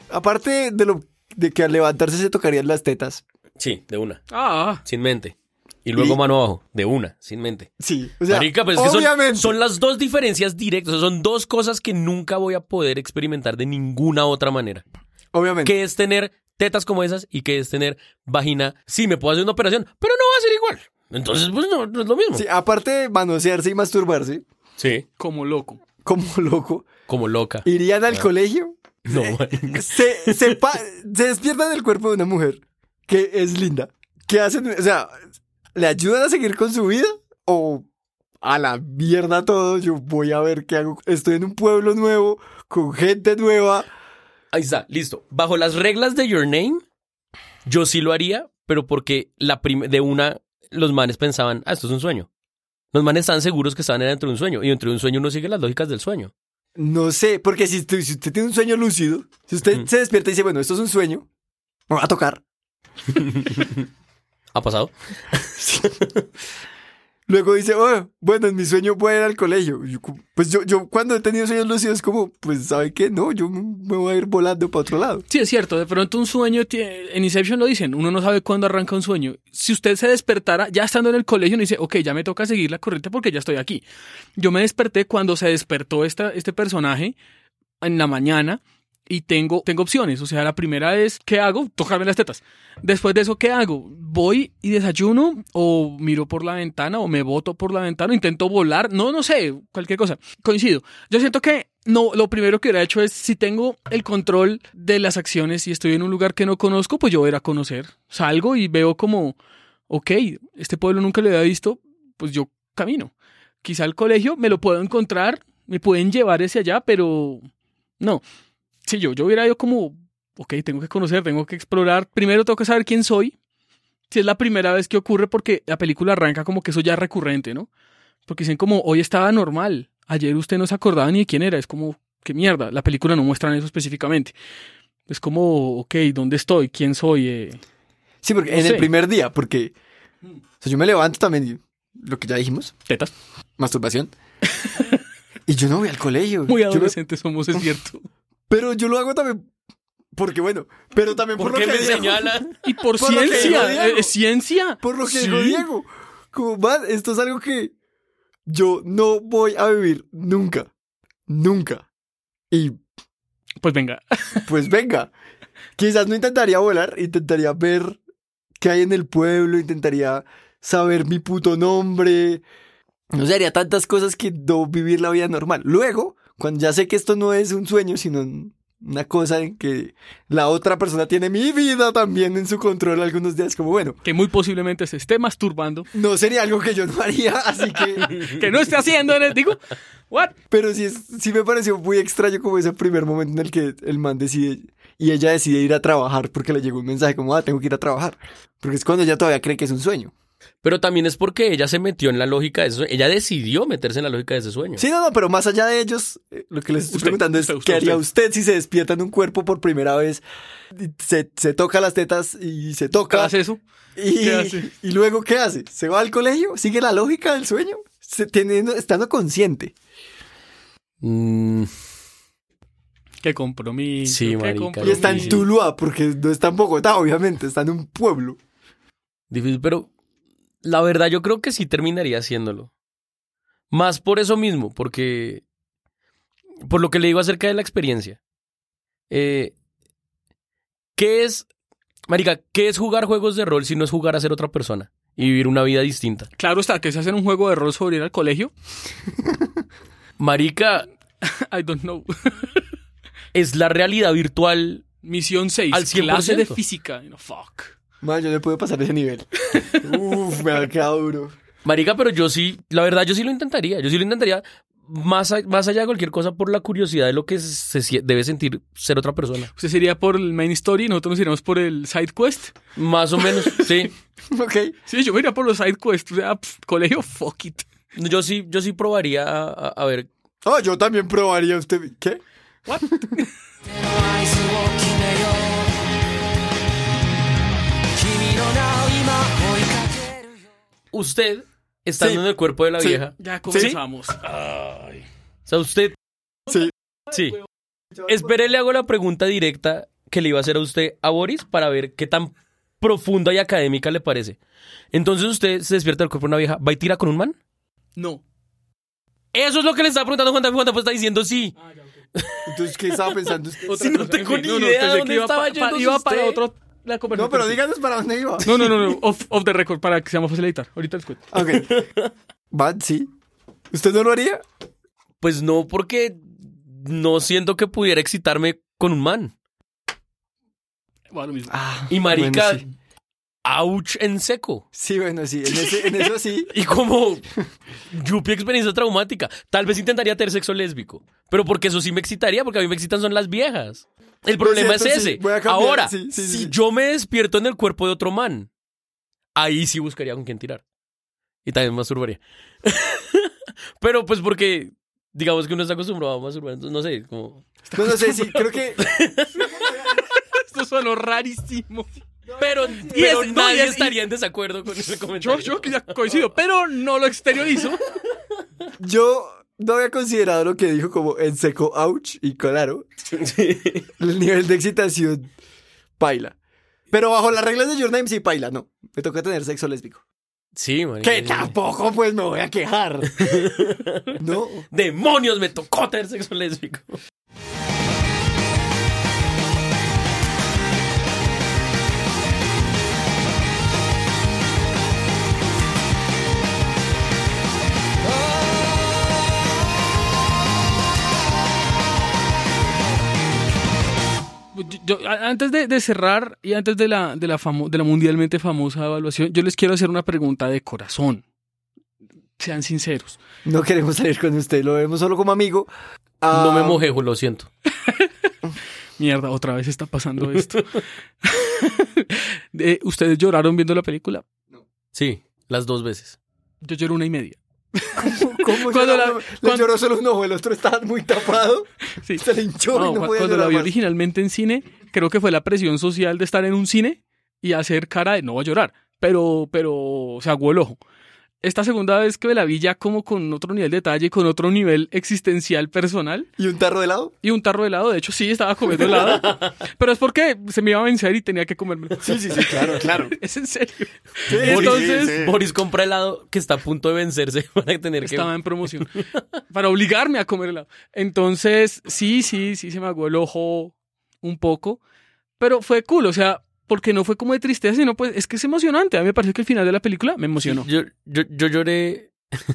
[SPEAKER 1] aparte de lo de que al levantarse se tocarían las tetas.
[SPEAKER 3] Sí, de una.
[SPEAKER 2] Ah,
[SPEAKER 3] Sin mente. Y luego
[SPEAKER 1] Y-
[SPEAKER 3] mano abajo. De una, sin mente.
[SPEAKER 1] Sí, o sea,
[SPEAKER 3] Marica, pues es que son,
[SPEAKER 1] obviamente.
[SPEAKER 3] son las dos diferencias directas. O sea, son dos cosas que nunca voy a poder experimentar de ninguna otra manera.
[SPEAKER 1] Obviamente.
[SPEAKER 3] Que es tener tetas como esas y que es tener vagina. Sí, me puedo hacer una operación, pero no va a ser igual. Entonces, pues no, no es lo mismo.
[SPEAKER 1] Sí, aparte de manosearse y masturbarse,
[SPEAKER 3] Sí.
[SPEAKER 2] como loco.
[SPEAKER 1] como loco,
[SPEAKER 3] Como loca.
[SPEAKER 1] irían al colegio,
[SPEAKER 3] No, marica.
[SPEAKER 1] se, se, pa- se despiertan del cuerpo de una mujer que es linda. ¿Qué hacen? O sea, ¿le ayudan a seguir con su vida? ¿O a la mierda todo? Yo voy a ver qué hago. Estoy en un pueblo nuevo, con gente nueva.
[SPEAKER 3] Ahí está, listo. Bajo las reglas de Your Name, yo sí lo haría, pero porque la prim- de una, los manes pensaban, ah, esto es un sueño. Los manes estaban seguros que estaban dentro de un sueño, y dentro de un sueño uno sigue las lógicas del sueño.
[SPEAKER 1] No sé, porque si usted, si usted tiene un sueño lúcido, si usted
[SPEAKER 3] Ujú.
[SPEAKER 1] se despierta y dice, bueno, esto es un sueño, me va a tocar.
[SPEAKER 3] ¿Ha pasado?
[SPEAKER 1] Luego dice, oh, bueno, en mi sueño voy a ir al colegio. Y yo, como, pues yo, yo cuando he tenido sueños lúcidos, como, pues, ¿sabe qué? No, yo me voy a ir volando para otro lado.
[SPEAKER 2] Sí, es cierto. De pronto un sueño, tiene- en Inception lo dicen, uno no sabe cuándo arranca un sueño. Si usted se despertara ya estando en el colegio, no dice, ok, ya me toca seguir la corriente porque ya estoy aquí. Yo me desperté cuando se despertó esta, este personaje en la mañana y tengo, tengo opciones. O sea, la primera es, ¿qué hago? Tocarme las tetas. Después de eso, ¿qué hago? ¿Voy y desayuno o miro por la ventana o me boto por la ventana, intento volar? No, no sé, cualquier cosa. Coincido. Yo siento que no, lo primero que hubiera hecho es, si tengo el control de las acciones y estoy en un lugar que no conozco, pues yo voy a ir a conocer. Salgo y veo como, ok, este pueblo nunca lo había visto, pues yo camino. Quizá el colegio me lo puedo encontrar, me pueden llevar hacia allá, pero no. Sí, yo, yo hubiera ido como, ok, tengo que conocer, tengo que explorar. Primero tengo que saber quién soy. Si es la primera vez que ocurre, porque la película arranca como que eso ya es recurrente, ¿no? Porque dicen como, hoy estaba normal, ayer usted no se acordaba ni de quién era. Es como, qué mierda, la película no muestra eso específicamente. Es como, ok, ¿dónde estoy? ¿Quién soy? Eh,
[SPEAKER 1] Sí, porque
[SPEAKER 2] No
[SPEAKER 1] en
[SPEAKER 2] sé.
[SPEAKER 1] el primer día, porque o sea, yo me levanto también, y lo que ya dijimos,
[SPEAKER 2] tetas.
[SPEAKER 1] masturbación, y yo no voy al colegio.
[SPEAKER 2] Muy
[SPEAKER 1] Yo me-
[SPEAKER 2] adolescentes somos, es cierto.
[SPEAKER 1] pero yo lo hago también, porque bueno, pero también por,
[SPEAKER 3] ¿Por
[SPEAKER 1] lo
[SPEAKER 3] qué
[SPEAKER 1] que
[SPEAKER 3] me
[SPEAKER 1] Diego-
[SPEAKER 3] señala?
[SPEAKER 2] Y por,
[SPEAKER 1] Por lo que dijo
[SPEAKER 2] ciencia,
[SPEAKER 1] Diego.
[SPEAKER 2] eh, es ciencia.
[SPEAKER 1] Por lo que
[SPEAKER 2] Sí.
[SPEAKER 1] dijo Diego. Como, man, esto es algo que yo no voy a vivir nunca. Nunca. Y
[SPEAKER 2] Pues venga.
[SPEAKER 1] pues venga. Quizás no intentaría volar, intentaría ver qué hay en el pueblo, intentaría saber mi puto nombre. No sé, haría tantas cosas que no vivir la vida normal. Luego, cuando ya sé que esto no es un sueño, sino una cosa en que la otra persona tiene mi vida también en su control algunos días, como bueno,
[SPEAKER 2] Que muy posiblemente se esté masturbando.
[SPEAKER 1] no sería algo que yo no haría, así que...
[SPEAKER 2] Que no esté haciendo en el... Digo, ¿what?
[SPEAKER 1] Pero sí, es, sí me pareció muy extraño como ese primer momento en el que el man decide y ella decide ir a trabajar porque le llegó un mensaje como, ah, tengo que ir a trabajar. Porque es cuando ella todavía cree que es un sueño.
[SPEAKER 3] Pero también es porque ella se metió en la lógica de ese sueño. Ella decidió meterse en la lógica de ese sueño.
[SPEAKER 1] Sí, no, no, pero más allá de ellos, eh, lo que les estoy
[SPEAKER 2] Usted,
[SPEAKER 1] preguntando es,
[SPEAKER 2] usted, usted,
[SPEAKER 1] ¿qué haría
[SPEAKER 2] usted.
[SPEAKER 1] usted si se despierta en un cuerpo por primera vez? Y Se, se toca las tetas y se
[SPEAKER 2] ¿Qué
[SPEAKER 1] toca.
[SPEAKER 2] hace eso?
[SPEAKER 1] Y,
[SPEAKER 2] ¿Qué hace?
[SPEAKER 1] y luego, ¿qué hace? ¿Se va al colegio? ¿Sigue la lógica del sueño? Se, teniendo, estando consciente.
[SPEAKER 3] Mm,
[SPEAKER 2] Qué compromiso.
[SPEAKER 3] Sí,
[SPEAKER 2] qué
[SPEAKER 3] marica,
[SPEAKER 2] compromiso.
[SPEAKER 1] Y está en
[SPEAKER 3] Sí.
[SPEAKER 1] Tuluá, porque no está en Bogotá, obviamente, está en un pueblo.
[SPEAKER 3] difícil, pero la verdad yo creo que sí terminaría haciéndolo. Más por eso mismo, porque... Por lo que le digo acerca de la experiencia. Eh, ¿Qué es... Marica, ¿qué es jugar juegos de rol si no es jugar a ser otra persona? Y vivir una vida distinta.
[SPEAKER 2] Claro está, que se hacen un juego de rol sobre ir al colegio.
[SPEAKER 3] Marica,
[SPEAKER 2] I don't know.
[SPEAKER 3] es la realidad virtual.
[SPEAKER 2] Misión seis.
[SPEAKER 3] Al cien por
[SPEAKER 2] clase de
[SPEAKER 3] ciento.
[SPEAKER 2] física. No, fuck.
[SPEAKER 1] Man, yo no puedo pasar ese nivel. Uf, me ha quedado duro.
[SPEAKER 3] Marica, pero yo sí, la verdad yo sí lo intentaría. Yo sí lo intentaría más, a- más allá de cualquier cosa por la curiosidad de lo que se, sie- debe sentir ser otra persona.
[SPEAKER 2] Usted sería por el main story, nosotros nos iríamos por el side quest.
[SPEAKER 3] Más o menos, sí.
[SPEAKER 1] Ok.
[SPEAKER 2] Sí, yo me iría por los side quests. O sea, pff, colegio, fuck it.
[SPEAKER 3] Yo sí, yo sí probaría a, a- a ver.
[SPEAKER 1] Ah, yo también probaría usted. ¿Qué?
[SPEAKER 2] What?
[SPEAKER 6] 手の合図を決めよう君の名を今追いかけるよ
[SPEAKER 3] Usted, estando
[SPEAKER 1] Sí.
[SPEAKER 3] en el cuerpo de la
[SPEAKER 1] Sí.
[SPEAKER 3] vieja,
[SPEAKER 2] Ya comenzamos. Ay.
[SPEAKER 3] o sea, usted...
[SPEAKER 1] Sí.
[SPEAKER 3] Sí. Espere, le hago la pregunta directa que le iba a hacer a usted a Boris para ver qué tan profunda y académica le parece. Entonces usted se despierta del cuerpo de una vieja, ¿va y tira con un man?
[SPEAKER 2] No.
[SPEAKER 3] Eso es lo que le estaba preguntando Juan David. Juan David está diciendo sí.
[SPEAKER 2] Ah, ya, ok.
[SPEAKER 1] Entonces, ¿qué estaba pensando usted?
[SPEAKER 3] Si no tengo
[SPEAKER 2] En fin,
[SPEAKER 3] ni idea
[SPEAKER 2] pensé
[SPEAKER 3] de dónde
[SPEAKER 2] que iba
[SPEAKER 3] estaba
[SPEAKER 2] pa-
[SPEAKER 3] yendo
[SPEAKER 2] pa- Iba para
[SPEAKER 3] usted.
[SPEAKER 2] otro la conversación.
[SPEAKER 1] No, pero díganos para dónde iba.
[SPEAKER 2] No, no, no, no. Off, off the record para que sea más fácil editar. Ahorita les cuento.
[SPEAKER 1] Ok. Van, sí. ¿Usted no lo haría?
[SPEAKER 3] Pues no, porque no siento que pudiera excitarme con un man.
[SPEAKER 2] Bueno, lo mismo.
[SPEAKER 1] Ah,
[SPEAKER 3] Y marica,
[SPEAKER 1] bueno, sí.
[SPEAKER 3] ouch en seco.
[SPEAKER 1] Sí, bueno, sí. En, ese, en eso sí.
[SPEAKER 3] Y como yupi experiencia traumática. Tal vez intentaría tener sexo lésbico. Pero porque eso sí me excitaría, porque a mí me excitan son las viejas. El problema
[SPEAKER 1] cierto,
[SPEAKER 3] es
[SPEAKER 1] sí.
[SPEAKER 3] ese.
[SPEAKER 1] Voy a cambiar,
[SPEAKER 3] Ahora,
[SPEAKER 1] sí, sí, sí,
[SPEAKER 3] si
[SPEAKER 1] sí.
[SPEAKER 3] yo me despierto en el cuerpo de otro man, ahí sí buscaría con quién tirar. Y también masturbaría. Pero pues porque, digamos que uno está acostumbrado a masturbar, entonces no sé, como...
[SPEAKER 1] No, no sé, sí. Creo que...
[SPEAKER 2] Esto sonó rarísimo.
[SPEAKER 3] Pero,
[SPEAKER 2] Y
[SPEAKER 3] pero
[SPEAKER 2] es- no,
[SPEAKER 3] nadie
[SPEAKER 2] y es-
[SPEAKER 3] estaría en desacuerdo con ese
[SPEAKER 2] Yo,
[SPEAKER 3] comentario.
[SPEAKER 2] yo ya coincido, pero no lo exteriorizo.
[SPEAKER 1] Yo no había considerado lo que dijo como en seco, ouch, y claro, el nivel de excitación, paila. Pero bajo las reglas de Your Name, sí, paila, no. Me toca tener sexo lésbico.
[SPEAKER 3] Sí, marica,
[SPEAKER 1] Que
[SPEAKER 3] sí.
[SPEAKER 1] tampoco, pues, me voy a quejar. No.
[SPEAKER 3] ¡Demonios! Me tocó tener sexo lésbico.
[SPEAKER 2] Yo, a- antes de, de cerrar y antes de la, de, la famo- de la mundialmente famosa evaluación, yo les quiero hacer una pregunta de corazón. Sean sinceros.
[SPEAKER 1] No queremos salir con usted, lo vemos solo como amigo. Ah,
[SPEAKER 3] No me mojejo, lo siento.
[SPEAKER 2] Mierda, otra vez está pasando esto. Eh, ¿Ustedes lloraron viendo la película?
[SPEAKER 3] Sí, las dos veces.
[SPEAKER 2] Yo lloré una y media.
[SPEAKER 1] ¿Cómo
[SPEAKER 2] Cuando
[SPEAKER 1] lloró?
[SPEAKER 2] la-
[SPEAKER 1] Le
[SPEAKER 2] cuando-
[SPEAKER 1] lloró solo un ojo, el otro estaba muy tapado.
[SPEAKER 2] Sí.
[SPEAKER 1] Se le hinchó
[SPEAKER 2] No,
[SPEAKER 1] y no
[SPEAKER 2] cu-
[SPEAKER 1] podía
[SPEAKER 2] cuando la
[SPEAKER 1] llorar
[SPEAKER 2] vi
[SPEAKER 1] más.
[SPEAKER 2] originalmente en cine, creo que fue la presión social de estar en un cine y hacer cara de no voy a llorar, pero, pero se aguó el ojo. Esta segunda vez que me la vi ya como con otro nivel de detalle, con otro nivel existencial personal
[SPEAKER 1] ¿Y un tarro de helado?
[SPEAKER 2] y un tarro de helado. De hecho, sí, estaba comiendo helado, pero es porque se me iba a vencer y tenía que comérmelo.
[SPEAKER 1] Sí, sí, sí, claro, claro.
[SPEAKER 2] Es en serio.
[SPEAKER 1] Sí,
[SPEAKER 2] Entonces,
[SPEAKER 1] sí, sí.
[SPEAKER 3] Boris compra helado que está a punto de vencerse para tener que...
[SPEAKER 2] estaba en promoción para obligarme a comer helado. Entonces, sí, sí, sí se me aguó el ojo un poco, pero fue cool, o sea, porque no fue como de tristeza, sino pues es que es emocionante. A mí me parece que el final de la película me emocionó.
[SPEAKER 3] Yo, yo, yo lloré...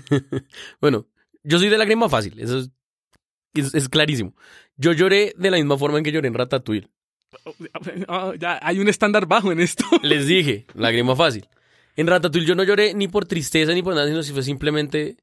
[SPEAKER 3] Bueno, yo soy de lágrima fácil, eso es, es, es clarísimo. Yo lloré de la misma forma en que lloré en Ratatouille.
[SPEAKER 2] Ah, ya hay un estándar bajo en esto.
[SPEAKER 3] Les dije, lágrima fácil. En Ratatouille yo no lloré ni por tristeza ni por nada, sino si fue simplemente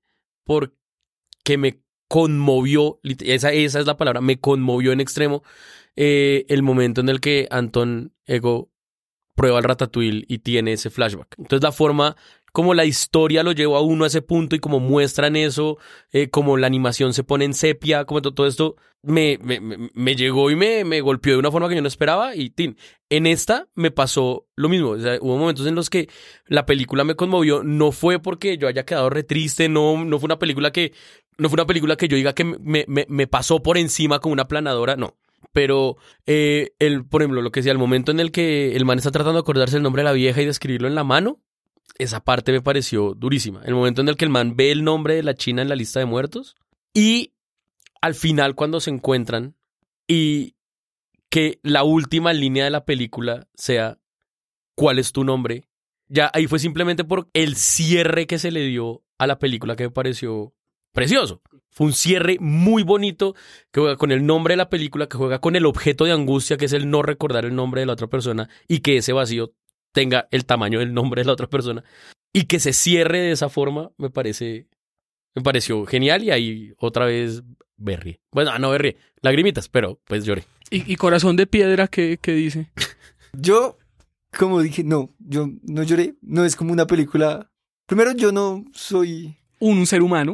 [SPEAKER 3] porque me conmovió, lit- esa, esa es la palabra, me conmovió en extremo eh, el momento en el que Anton Ego prueba el Ratatouille y tiene ese flashback. Entonces la forma como la historia lo lleva a uno a ese punto y como muestran eso, eh, como la animación se pone en sepia, como to- todo esto, me, me, me, me llegó y me, me golpeó de una forma que yo no esperaba y tin. En esta me pasó lo mismo. O sea, hubo momentos en los que la película me conmovió, no fue porque yo haya quedado re triste, no, no fue una película que, no fue una película que yo diga que me, me, me pasó por encima con una planadora, no. Pero, eh, el, por ejemplo, lo que decía, el momento en el que el man está tratando de acordarse el nombre de la vieja y de escribirlo en la mano, esa parte me pareció durísima. El momento en el que el man ve el nombre de la china en la lista de muertos y al final cuando se encuentran y que la última línea de la película sea ¿cuál es tu nombre? Ya ahí fue simplemente por el cierre que se le dio a la película que me pareció precioso. Fue un cierre muy bonito que juega con el nombre de la película, que juega con el objeto de angustia, que es el no recordar el nombre de la otra persona y que ese vacío tenga el tamaño del nombre de la otra persona y que se cierre de esa forma, me parece, me pareció genial y ahí otra vez berrí. Bueno, no berrí, lagrimitas, pero pues lloré.
[SPEAKER 2] Y, y Corazón de Piedra, ¿qué, qué dice?
[SPEAKER 1] Yo, como dije, no, yo no lloré. No es como una película. Primero, yo no soy.
[SPEAKER 2] Un, un ser humano.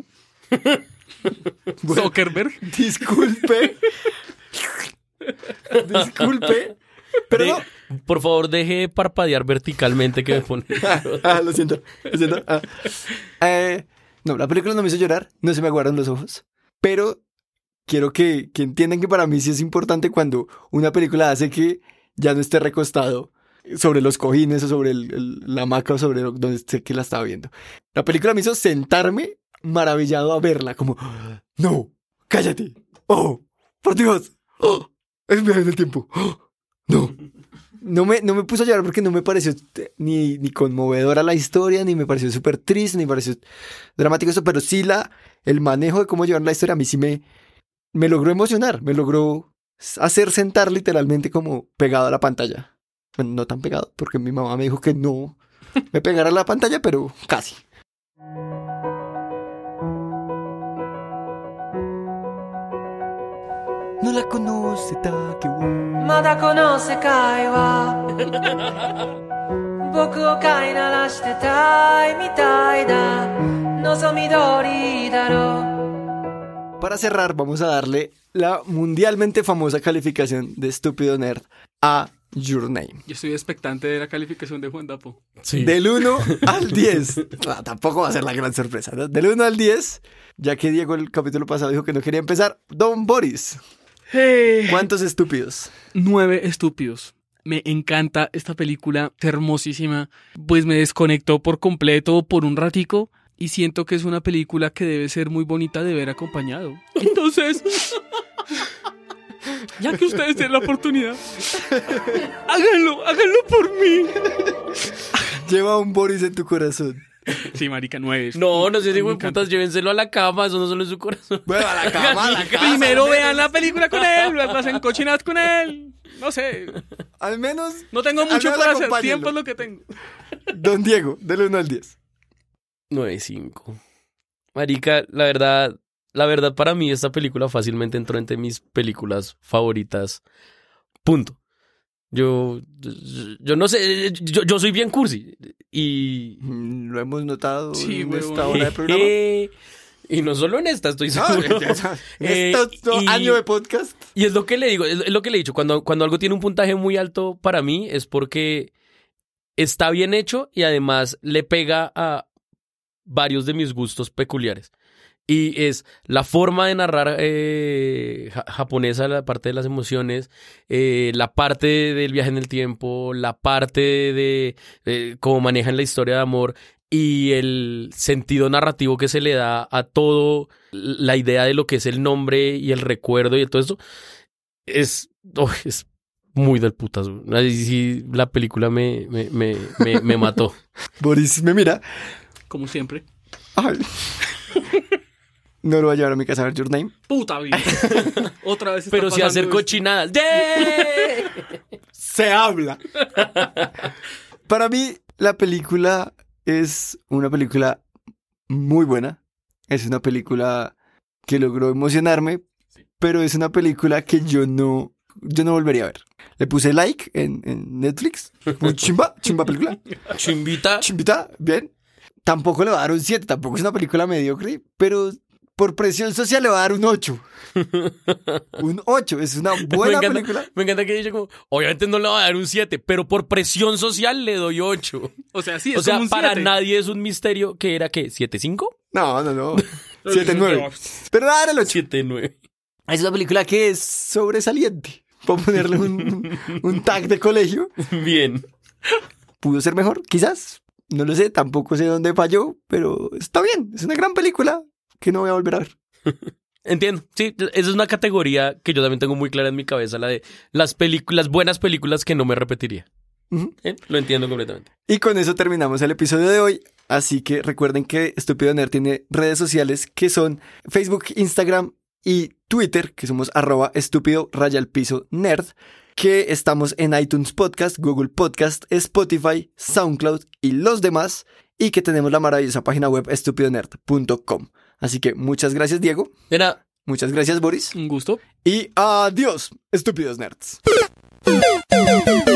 [SPEAKER 1] Bueno,
[SPEAKER 2] Zuckerberg.
[SPEAKER 1] disculpe. Disculpe. Pero
[SPEAKER 3] De-
[SPEAKER 1] no.
[SPEAKER 3] Por favor, deje de parpadear verticalmente que me pone.
[SPEAKER 1] Ah, lo siento. Lo siento. Ah. Eh, no, la película no me hizo llorar. No se me aguaron los ojos. Pero quiero que, que entiendan que para mí sí es importante cuando una película hace que ya no esté recostado sobre los cojines o sobre el, el- la hamaca o sobre lo- donde sé que la estaba viendo. La película me hizo sentarme maravillado a verla, como, no, cállate, oh, por Dios, oh, es un viaje en el tiempo, oh, no. No me, no me puse a llorar porque no me pareció t- ni, ni conmovedora la historia, ni me pareció súper triste, ni me pareció dramático eso, pero sí la, el manejo de cómo llevar la historia a mí sí me, me logró emocionar, me logró hacer sentar literalmente como pegado a la pantalla. Bueno, no tan pegado, porque mi mamá me dijo que no me pegara a la pantalla, pero casi. No la conoce Takeo.
[SPEAKER 6] まだこの世界は僕を飼いならしてたいみたいだ望み通りだろう
[SPEAKER 1] Para cerrar, vamos a darle la mundialmente famosa calificación de Estúpido Nerd a Your Name.
[SPEAKER 2] Yo estoy expectante de la calificación de Juan Dapo.
[SPEAKER 3] Sí.
[SPEAKER 1] Del uno al diez. No, tampoco va a ser la gran sorpresa, ¿no? Del uno al diez, ya que Diego el capítulo pasado dijo que no quería empezar. Don Boris, ¿cuántos estúpidos?
[SPEAKER 2] Nueve estúpidos. Me encanta esta película, es hermosísima. Pues me desconectó por completo por un ratico y siento que es una película que debe ser muy bonita de ver acompañado. Entonces, ya que ustedes tienen la oportunidad, háganlo, háganlo por mí.
[SPEAKER 1] Lleva un Boris en tu corazón.
[SPEAKER 2] Sí, marica, nueve.
[SPEAKER 3] No, no sé si
[SPEAKER 2] Me
[SPEAKER 3] güey
[SPEAKER 2] encanta.
[SPEAKER 3] putas, llévenselo a la cama, eso no solo en su corazón.
[SPEAKER 1] Bueno, a la cama, a la casa.
[SPEAKER 2] Primero
[SPEAKER 1] al
[SPEAKER 2] vean
[SPEAKER 1] menos-
[SPEAKER 2] la película con él, luego hacen cochinadas con él. No sé,
[SPEAKER 1] Al menos.
[SPEAKER 2] no tengo
[SPEAKER 1] al
[SPEAKER 2] mucho
[SPEAKER 1] menos
[SPEAKER 2] para hacer,
[SPEAKER 1] acompáñenlo.
[SPEAKER 2] tiempo es lo que tengo.
[SPEAKER 1] Don Diego, del uno al diez.
[SPEAKER 3] nueve cinco. Marica, la verdad, la verdad para mí esta película fácilmente entró entre mis películas favoritas. Punto. Yo, yo, yo no sé, yo, yo soy bien cursi y...
[SPEAKER 1] Mm, Lo hemos notado
[SPEAKER 2] Sí,
[SPEAKER 1] en
[SPEAKER 2] huevón.
[SPEAKER 1] esta hora de programa.
[SPEAKER 3] y no solo en esta, estoy
[SPEAKER 1] No,
[SPEAKER 3] seguro.
[SPEAKER 1] ya sabes, en
[SPEAKER 3] Eh,
[SPEAKER 1] este
[SPEAKER 3] y-
[SPEAKER 1] año de podcast.
[SPEAKER 3] Y es lo que le digo, es es lo que le he dicho, cuando, cuando algo tiene un puntaje muy alto para mí es porque está bien hecho y además le pega a varios de mis gustos peculiares. Y es la forma de narrar eh, ja- japonesa, la parte de las emociones, eh, la parte del viaje en el tiempo, la parte de eh, cómo manejan la historia de amor y el sentido narrativo que se le da a todo, la idea de lo que es el nombre y el recuerdo y todo eso, es, oh, es muy del putas. Ahí sí, la película me, me, me, me, me mató.
[SPEAKER 1] Boris me mira.
[SPEAKER 2] Como siempre.
[SPEAKER 1] Ay. No lo voy a llevar a mi casa a ver Your Name.
[SPEAKER 2] Puta vida. Otra vez está
[SPEAKER 3] Pero si
[SPEAKER 2] pasando
[SPEAKER 3] hacer
[SPEAKER 2] esto.
[SPEAKER 3] cochinadas. ¡De!
[SPEAKER 1] Se habla. Para mí, la película es una película muy buena. Es una película que logró emocionarme, pero es una película que yo no, yo no volvería a ver. Le puse like en, en Netflix. Muy chimba, chimba película.
[SPEAKER 3] Chimbita.
[SPEAKER 1] Chimbita, bien. Tampoco le va a dar un siete, tampoco es una película mediocre, pero por presión social le va a dar un ocho. Un ocho, es una buena
[SPEAKER 3] me encanta,
[SPEAKER 1] película.
[SPEAKER 3] Me encanta que dice como, obviamente no le va a dar un siete, pero por presión social le doy ocho.
[SPEAKER 2] O sea, sí, es
[SPEAKER 3] O sea,
[SPEAKER 2] como un
[SPEAKER 3] para
[SPEAKER 2] siete.
[SPEAKER 3] nadie es un misterio que era, ¿qué? ¿siete cinco?
[SPEAKER 1] No, no, no. siete nueve. Pero dale el ocho.
[SPEAKER 3] siete nueve.
[SPEAKER 1] Es una película que es sobresaliente. Puedo ponerle un, un tag de colegio.
[SPEAKER 3] Bien.
[SPEAKER 1] Pudo ser mejor, quizás. No lo sé, tampoco sé dónde falló, pero está bien. Es una gran película que no voy a volver a ver.
[SPEAKER 3] Entiendo. Sí, esa es una categoría que yo también tengo muy clara en mi cabeza, la de las películas, buenas películas que no me repetiría.
[SPEAKER 1] Ujú.
[SPEAKER 3] ¿Eh? Lo entiendo completamente.
[SPEAKER 1] Y con eso terminamos el episodio de hoy. Así que recuerden que Estúpido Nerd tiene redes sociales que son Facebook, Instagram y Twitter, que somos arroba estúpido raya al piso nerd, que estamos en iTunes Podcast, Google Podcast, Spotify, SoundCloud y los demás, y que tenemos la maravillosa página web estúpido nerd punto com. Así que muchas gracias, Diego.
[SPEAKER 3] Era
[SPEAKER 1] Muchas gracias, Boris.
[SPEAKER 2] Un gusto.
[SPEAKER 1] Y adiós, estúpidos nerds.